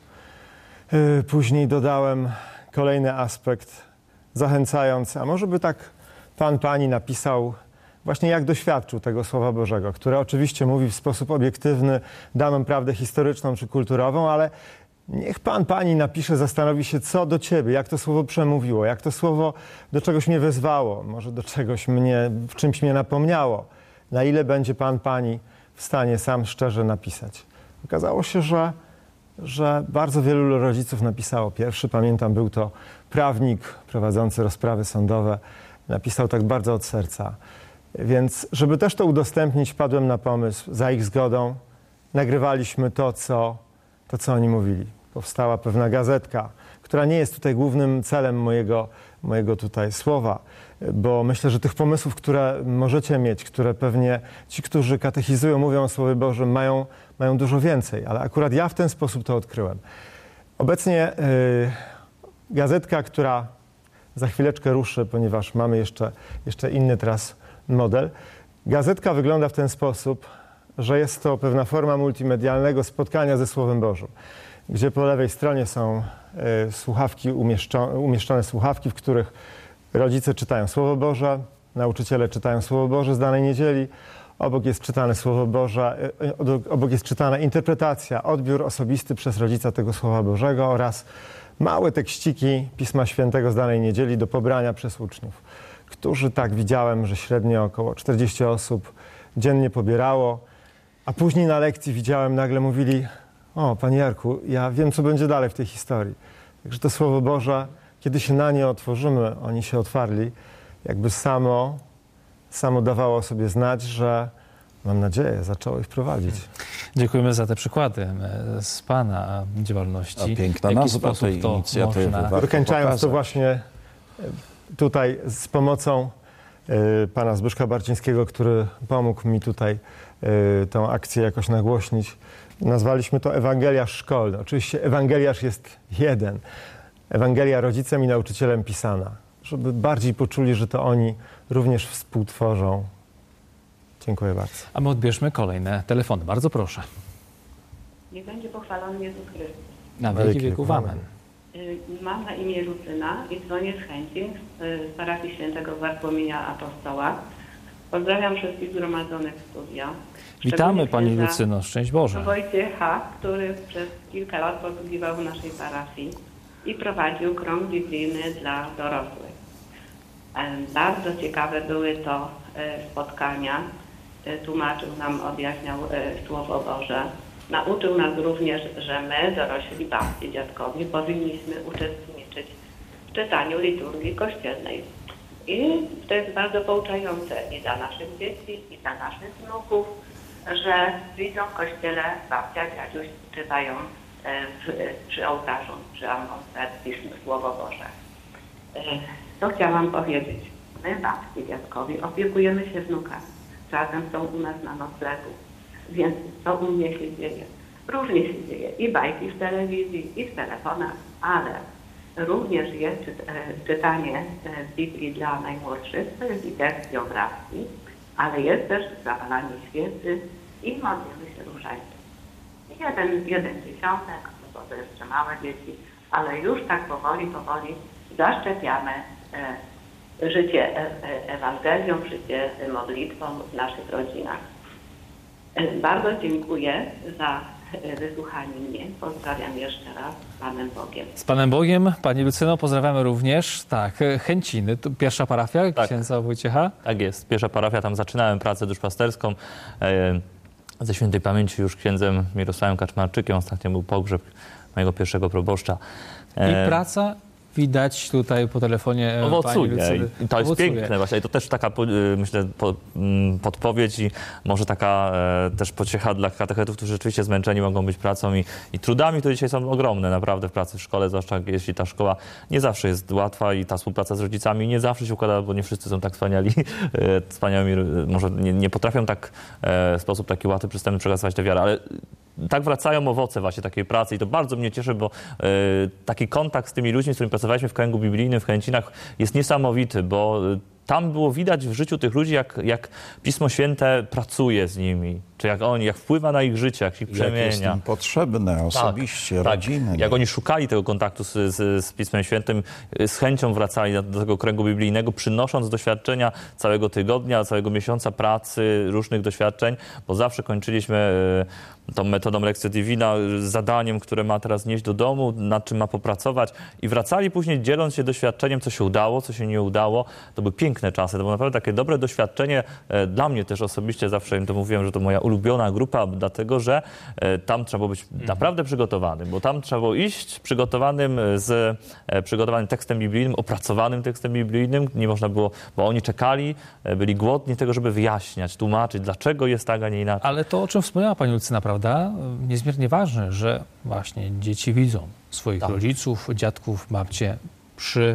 Yy, później dodałem kolejny aspekt, zachęcając, a może by tak pan, pani napisał właśnie jak doświadczył tego Słowa Bożego, które oczywiście mówi w sposób obiektywny daną prawdę historyczną czy kulturową, ale niech pan, pani napisze, zastanowi się, co do ciebie, jak to Słowo przemówiło, jak to Słowo do czegoś mnie wezwało, może do czegoś mnie, w czymś mnie napomniało. Na ile będzie pan, pani w stanie sam szczerze napisać. Okazało się, że, że bardzo wielu rodziców napisało. Pierwszy, pamiętam, był to prawnik prowadzący rozprawy sądowe. Napisał tak bardzo od serca. Więc żeby też to udostępnić, padłem na pomysł, za ich zgodą nagrywaliśmy to, co, to, co oni mówili. Powstała pewna gazetka, która nie jest tutaj głównym celem mojego, mojego tutaj słowa, bo myślę, że tych pomysłów, które możecie mieć, które pewnie ci, którzy katechizują, mówią o Słowie Bożym, mają, mają dużo więcej, ale akurat ja w ten sposób to odkryłem. Obecnie yy, gazetka, która za chwileczkę ruszy, ponieważ mamy jeszcze, jeszcze inny teraz model. Gazetka wygląda w ten sposób, że jest to pewna forma multimedialnego spotkania ze Słowem Bożym, gdzie po lewej stronie są y, słuchawki, umieszczone, umieszczone słuchawki, w których rodzice czytają Słowo Boże, nauczyciele czytają Słowo Boże z danej niedzieli, obok jest czytane Słowo Boże, y, obok jest czytana interpretacja, odbiór osobisty przez rodzica tego Słowa Bożego oraz małe tekściki Pisma Świętego z danej niedzieli do pobrania przez uczniów, którzy tak widziałem, że średnio około czterdzieści osób dziennie pobierało, a później na lekcji widziałem, nagle mówili: o, panie Jarku, ja wiem, co będzie dalej w tej historii. Także to Słowo Boże, kiedy się na nie otworzymy, oni się otwarli, jakby samo, samo dawało sobie znać, że, mam nadzieję, zaczęło ich prowadzić. Dziękujemy za te przykłady z Pana działalności. A piękna W jaki nazwa sposób tej to inicjatywy. można... Warto Wykańczając pokazać. to właśnie tutaj z pomocą y, pana Zbyszka Barcińskiego, który pomógł mi tutaj y, tę akcję jakoś nagłośnić. Nazwaliśmy to Ewangeliarz szkolny. Oczywiście Ewangeliarz jest jeden. Ewangelia rodzicem i nauczycielem pisana. Żeby bardziej poczuli, że to oni również współtworzą. Dziękuję bardzo. A my odbierzmy kolejne telefony. Bardzo proszę. Niech będzie pochwalony Jezus Chrystus. Na Wielki wieki wieków. Amen. Y, Mam na imię Lucyna i dzwonię z Chęcin, z parafii świętego Bartłomieja Apostoła. Pozdrawiam wszystkich zgromadzonych w studio. Witamy Szczególnie Pani księdza Lucyno. Szczęść Boże. Wojciecha, który przez kilka lat posługiwał w naszej parafii i prowadził krąg biblijny dla dorosłych. Em, Bardzo ciekawe były to e, spotkania. E, Tłumaczył nam, objaśniał e, Słowo Boże. Nauczył nas również, że my, dorośli babci, dziadkowie, powinniśmy uczestniczyć w czytaniu liturgii kościelnej. I to jest bardzo pouczające i dla naszych dzieci, i dla naszych wnuków, że widzą w kościele babcia, dziaduś czytają e, w, przy ołtarzu, przy amonsfercji Słowo Boże. E, Co chciałam powiedzieć? My, babci, dziadkowie, opiekujemy się wnukami. Czasem są u nas na noclegu. Więc co u mnie się dzieje? Różnie się dzieje. I bajki w telewizji, i w telefonach, ale również jest czyt, e, czytanie e, Biblii dla najmłodszych, to jest i tekst geografii, ale jest też zapalanie świecy i modlimy się różańcem. Jeden, jeden dziesiątek, bo to jeszcze małe dzieci, ale już tak powoli, powoli zaszczepiamy e, życie e, e, Ewangelią, życie modlitwą w naszych rodzinach. E, bardzo dziękuję za e, wysłuchanie mnie. Pozdrawiam jeszcze raz z Panem Bogiem. Z Panem Bogiem, Pani Lucyno, pozdrawiamy również. Tak, Chęciny, to pierwsza parafia Tak. księdza Wojciecha. Tak jest, pierwsza parafia, tam zaczynałem pracę duszpasterską. E, ze świętej pamięci już księdzem Mirosławem Kaczmarczykiem. Ostatnio był pogrzeb mojego pierwszego proboszcza. E, I praca widać tutaj po telefonie Pani Owocuje. Lucyny. I to jest Owocuje. piękne właśnie. I to też taka, po- myślę, po, mm, podpowiedź i może taka e, też pociecha dla katechetów, którzy rzeczywiście zmęczeni mogą być pracą i, i trudami, które dzisiaj są ogromne naprawdę w pracy w szkole, zwłaszcza jeśli ta szkoła nie zawsze jest łatwa i ta współpraca z rodzicami nie zawsze się układa, bo nie wszyscy są tak wspaniali, e, wspaniałymi, e, może nie, nie potrafią tak e, w sposób taki łatwy, przystępny przekazywać tę wiarę, ale tak wracają owoce właśnie takiej pracy i to bardzo mnie cieszy, bo e, taki kontakt z tymi ludźmi, z którymi pracowaliśmy w kręgu biblijnym w Chęcinach jest niesamowity, bo e, tam było widać w życiu tych ludzi, jak, jak Pismo Święte pracuje z nimi, czy jak oni, jak wpływa na ich życie, jak ich Jak jest przemienia. im potrzebne osobiście, Tak, rodzinnie. jak oni szukali tego kontaktu z, z, z Pismem Świętym, z chęcią wracali do, do tego kręgu biblijnego, przynosząc doświadczenia całego tygodnia, całego miesiąca pracy, różnych doświadczeń, bo zawsze kończyliśmy e, tą metodą Lectio Divina, zadaniem, które ma teraz nieść do domu, nad czym ma popracować i wracali później dzieląc się doświadczeniem, co się udało, co się nie udało. To były piękne czasy, to było naprawdę takie dobre doświadczenie. E, dla mnie też osobiście zawsze im to mówiłem, że to moja ulubiona grupa, dlatego że e, tam trzeba było być naprawdę przygotowanym, bo tam trzeba było iść przygotowanym z e, przygotowanym tekstem biblijnym, opracowanym tekstem biblijnym. Nie można było, bo oni czekali, e, byli głodni tego, żeby wyjaśniać, tłumaczyć, dlaczego jest tak, a nie inaczej. Ale to, o czym wspomniała Pani Lucyna, prawda? Niezmiernie ważne, że właśnie dzieci widzą swoich Tak. rodziców, dziadków, babcie przy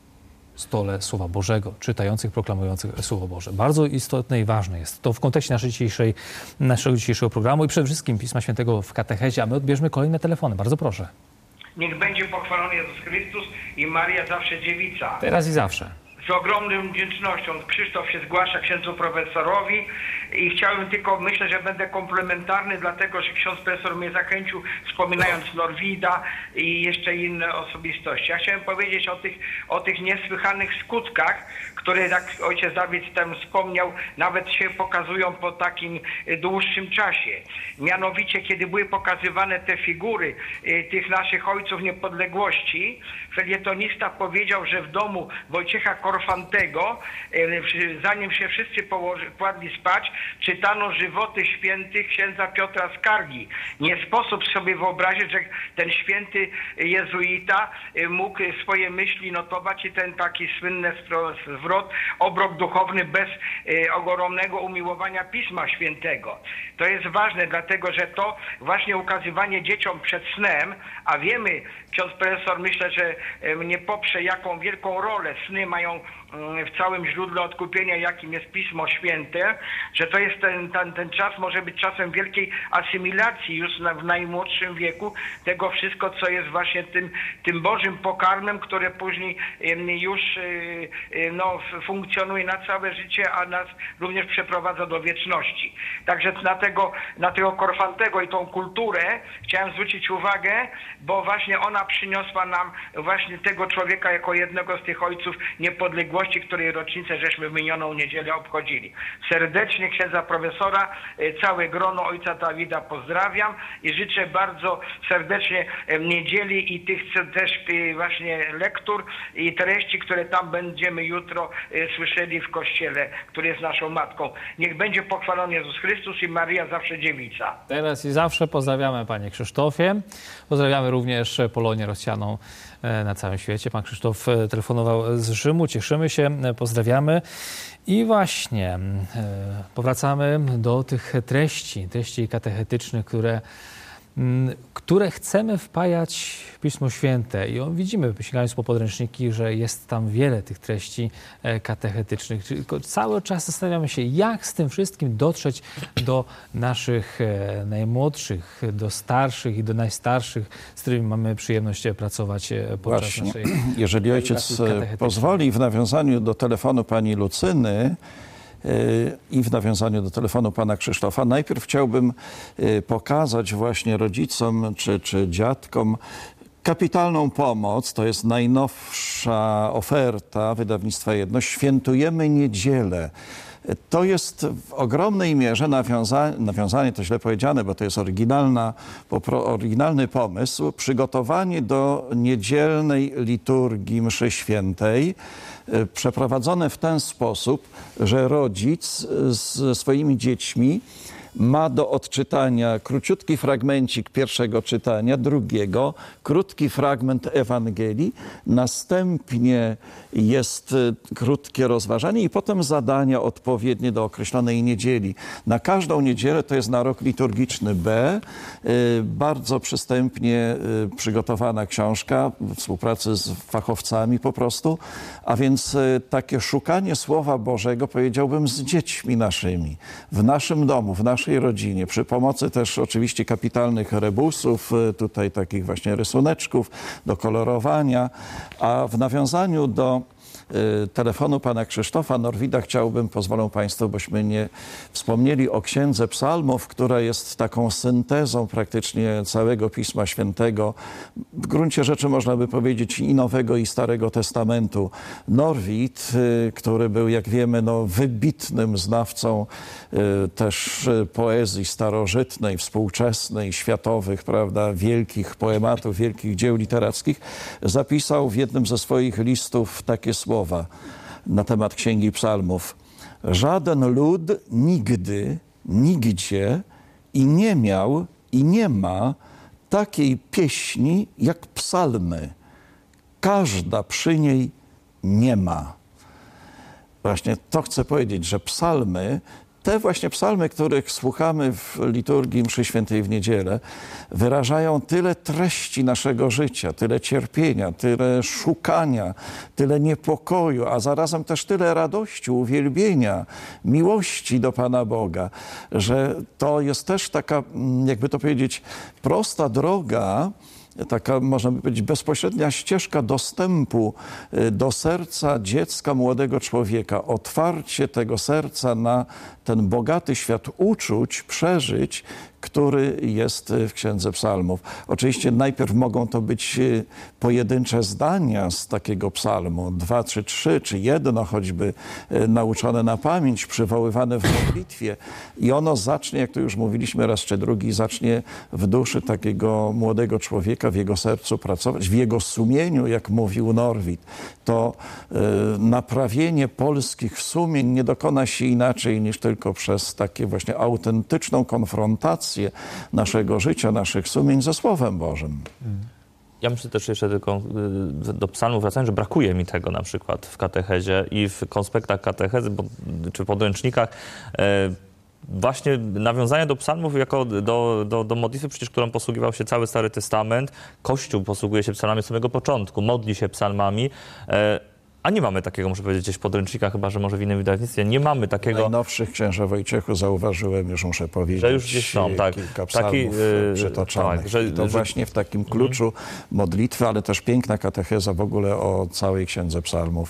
stole Słowa Bożego, czytających, proklamujących Słowo Boże. Bardzo istotne i ważne jest to w kontekście naszej dzisiejszej, naszego dzisiejszego programu i przede wszystkim Pisma Świętego w katechezie, a my odbierzmy kolejne telefony. Bardzo proszę. Niech będzie pochwalony Jezus Chrystus i Maria zawsze dziewica. Teraz i zawsze. Z ogromną wdzięcznością Krzysztof się zgłasza księdzu profesorowi i chciałem tylko, myślę, że będę komplementarny, dlatego że ksiądz profesor mnie zachęcił, wspominając Norwida i jeszcze inne osobistości. Ja chciałem powiedzieć o tych, o tych niesłychanych skutkach, które, jak ojciec Dawid tam wspomniał, nawet się pokazują po takim dłuższym czasie. Mianowicie, kiedy były pokazywane te figury tych naszych ojców niepodległości, felietonista powiedział, że w domu Wojciecha Korfantego, zanim się wszyscy położy, kładli spać, czytano żywoty świętych księdza Piotra Skargi. Nie sposób sobie wyobrazić, że ten święty jezuita mógł swoje myśli notować i ten taki słynny zwrot, obrok duchowny bez ogromnego umiłowania Pisma Świętego. To jest ważne, dlatego że to właśnie ukazywanie dzieciom przed snem, a wiemy, ksiądz profesor, myślę, że mnie poprze, jaką wielką rolę sny mają w całym źródle odkupienia, jakim jest Pismo Święte, że to jest ten, ten, ten czas może być czasem wielkiej asymilacji już na, w najmłodszym wieku tego wszystko, co jest właśnie tym, tym Bożym pokarmem, które później już no, funkcjonuje na całe życie, a nas również przeprowadza do wieczności. Także na tego, na tego Korfantego i tą kulturę chciałem zwrócić uwagę, bo właśnie ona przyniosła nam właśnie tego człowieka jako jednego z tych ojców niepodległości, której rocznicę żeśmy w minioną niedzielę obchodzili. Serdecznie księdza profesora, całe grono ojca Dawida pozdrawiam i życzę bardzo serdecznie niedzieli i tych też właśnie lektur i treści, które tam będziemy jutro słyszeli w Kościele, który jest naszą Matką. Niech będzie pochwalony Jezus Chrystus i Maryja zawsze dziewica. Teraz i zawsze pozdrawiamy panie Krzysztofie. Pozdrawiamy również Polonię rozsianą na całym świecie. Pan Krzysztof telefonował z Rzymu. Cieszymy się, pozdrawiamy. I właśnie powracamy do tych treści, treści katechetycznych, które, które chcemy wpajać w Pismo Święte. I widzimy, sięgając po podręczniki, że jest tam wiele tych treści katechetycznych. Tylko cały czas zastanawiamy się, jak z tym wszystkim dotrzeć do naszych najmłodszych, do starszych i do najstarszych, z którymi mamy przyjemność pracować podczas Właśnie. naszej Jeżeli ojciec pozwoli, w nawiązaniu do telefonu pani Lucyny i w nawiązaniu do telefonu pana Krzysztofa, najpierw chciałbym pokazać właśnie rodzicom czy, czy dziadkom kapitalną pomoc. To jest najnowsza oferta wydawnictwa Jedność. Świętujemy Niedzielę. To jest w ogromnej mierze nawiązanie, nawiązanie to źle powiedziane, bo to jest oryginalna, oryginalny pomysł, przygotowanie do niedzielnej liturgii mszy świętej, przeprowadzone w ten sposób, że rodzic ze swoimi dziećmi ma do odczytania króciutki fragmencik pierwszego czytania, drugiego, krótki fragment Ewangelii, następnie jest krótkie rozważanie i potem zadania odpowiednie do określonej niedzieli. Na każdą niedzielę to jest na rok liturgiczny B, bardzo przystępnie przygotowana książka w współpracy z fachowcami po prostu, a więc takie szukanie Słowa Bożego, powiedziałbym, z dziećmi naszymi, w naszym domu, w naszej rodzinie, przy pomocy też oczywiście kapitalnych rebusów, tutaj takich właśnie rysuneczków do kolorowania, a w nawiązaniu do telefonu pana Krzysztofa Norwida chciałbym, pozwolą państwo, byśmy nie wspomnieli o Księdze Psalmów, która jest taką syntezą praktycznie całego Pisma Świętego. W gruncie rzeczy można by powiedzieć i Nowego, i Starego Testamentu. Norwid, który był, jak wiemy, no, wybitnym znawcą też poezji starożytnej, współczesnej, światowych, prawda, wielkich poematów, wielkich dzieł literackich, zapisał w jednym ze swoich listów takie słowa na temat Księgi Psalmów. Żaden lud nigdy, nigdzie i nie miał i nie ma takiej pieśni jak psalmy. Każda przy niej nie ma. Właśnie to chcę powiedzieć, że psalmy, te właśnie psalmy, których słuchamy w liturgii mszy świętej w niedzielę, wyrażają tyle treści naszego życia, tyle cierpienia, tyle szukania, tyle niepokoju, a zarazem też tyle radości, uwielbienia, miłości do Pana Boga, że to jest też taka, jakby to powiedzieć, prosta droga, taka, można by powiedzieć, bezpośrednia ścieżka dostępu do serca dziecka, młodego człowieka. Otwarcie tego serca na ten bogaty świat uczuć, przeżyć, który jest w Księdze Psalmów. Oczywiście najpierw mogą to być pojedyncze zdania z takiego psalmu, dwa czy trzy, czy jedno choćby nauczone na pamięć, przywoływane w modlitwie i ono zacznie, jak to już mówiliśmy raz czy drugi, zacznie w duszy takiego młodego człowieka, w jego sercu pracować, w jego sumieniu, jak mówił Norwid. To y, naprawienie polskich sumień nie dokona się inaczej niż tylko przez takie właśnie autentyczną konfrontację naszego życia, naszych sumień ze Słowem Bożym. Ja myślę też jeszcze tylko do psalmów wracając, że brakuje mi tego na przykład w katechezie i w konspektach katechezy bo, czy podręcznikach. E, Właśnie nawiązanie do psalmów jako do, do, do modlitwy, przecież którą posługiwał się cały Stary Testament. Kościół posługuje się psalmami od samego początku, modli się psalmami, e, a nie mamy takiego, muszę powiedzieć, gdzieś w podręcznikach, chyba że może w innym wydawnictwie, nie mamy takiego... W najnowszych księże Wojciechu zauważyłem, już muszę powiedzieć, że już gdzieś są, tak, kilka psalmów taki, przytoczonych. tak, że, I to że... właśnie w takim kluczu modlitwy, ale też piękna katecheza w ogóle o całej Księdze Psalmów.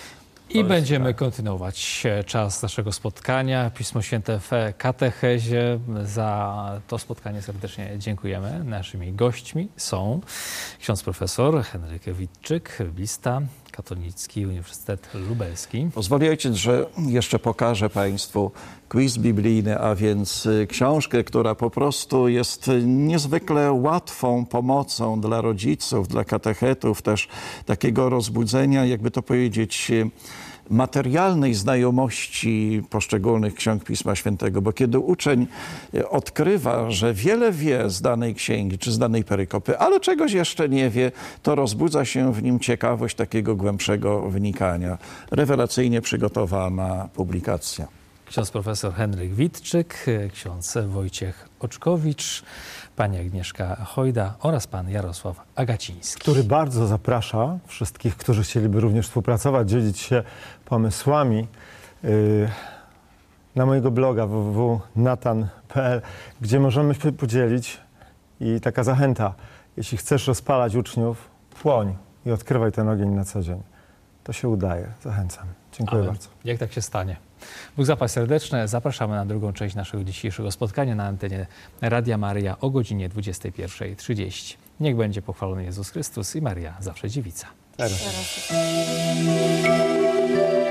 I będziemy kontynuować czas naszego spotkania. Pismo Święte w katechezie. Za to spotkanie serdecznie dziękujemy. Naszymi gośćmi są ksiądz profesor Henryk Witczyk, biblista, Katolicki Uniwersytet Lubelski. Pozwoli ojciec, że jeszcze pokażę Państwu quiz biblijny, a więc książkę, która po prostu jest niezwykle łatwą pomocą dla rodziców, dla katechetów, też takiego rozbudzenia, jakby to powiedzieć, materialnej znajomości poszczególnych ksiąg Pisma Świętego, bo kiedy uczeń odkrywa, że wiele wie z danej księgi czy z danej perykopy, ale czegoś jeszcze nie wie, to rozbudza się w nim ciekawość takiego głębszego wnikania. Rewelacyjnie przygotowana publikacja. Ksiądz profesor Henryk Witczyk, ksiądz Wojciech Oczkowicz, pani Agnieszka Hojda oraz pan Jarosław Agaciński. Który bardzo zaprasza wszystkich, którzy chcieliby również współpracować, dzielić się pomysłami yy, na mojego bloga w w w kropka natan kropka p l, gdzie możemy się podzielić i taka zachęta. Jeśli chcesz rozpalać uczniów, płoń i odkrywaj ten ogień na co dzień. To się udaje. Zachęcam. Dziękuję Amen. bardzo. Jak tak się stanie? Bóg zapłać serdeczne. Zapraszamy na drugą część naszego dzisiejszego spotkania na antenie Radia Maryja o godzinie dwudziestej pierwszej trzydzieści. Niech będzie pochwalony Jezus Chrystus i Maria zawsze dziewica. Teraz. Teraz.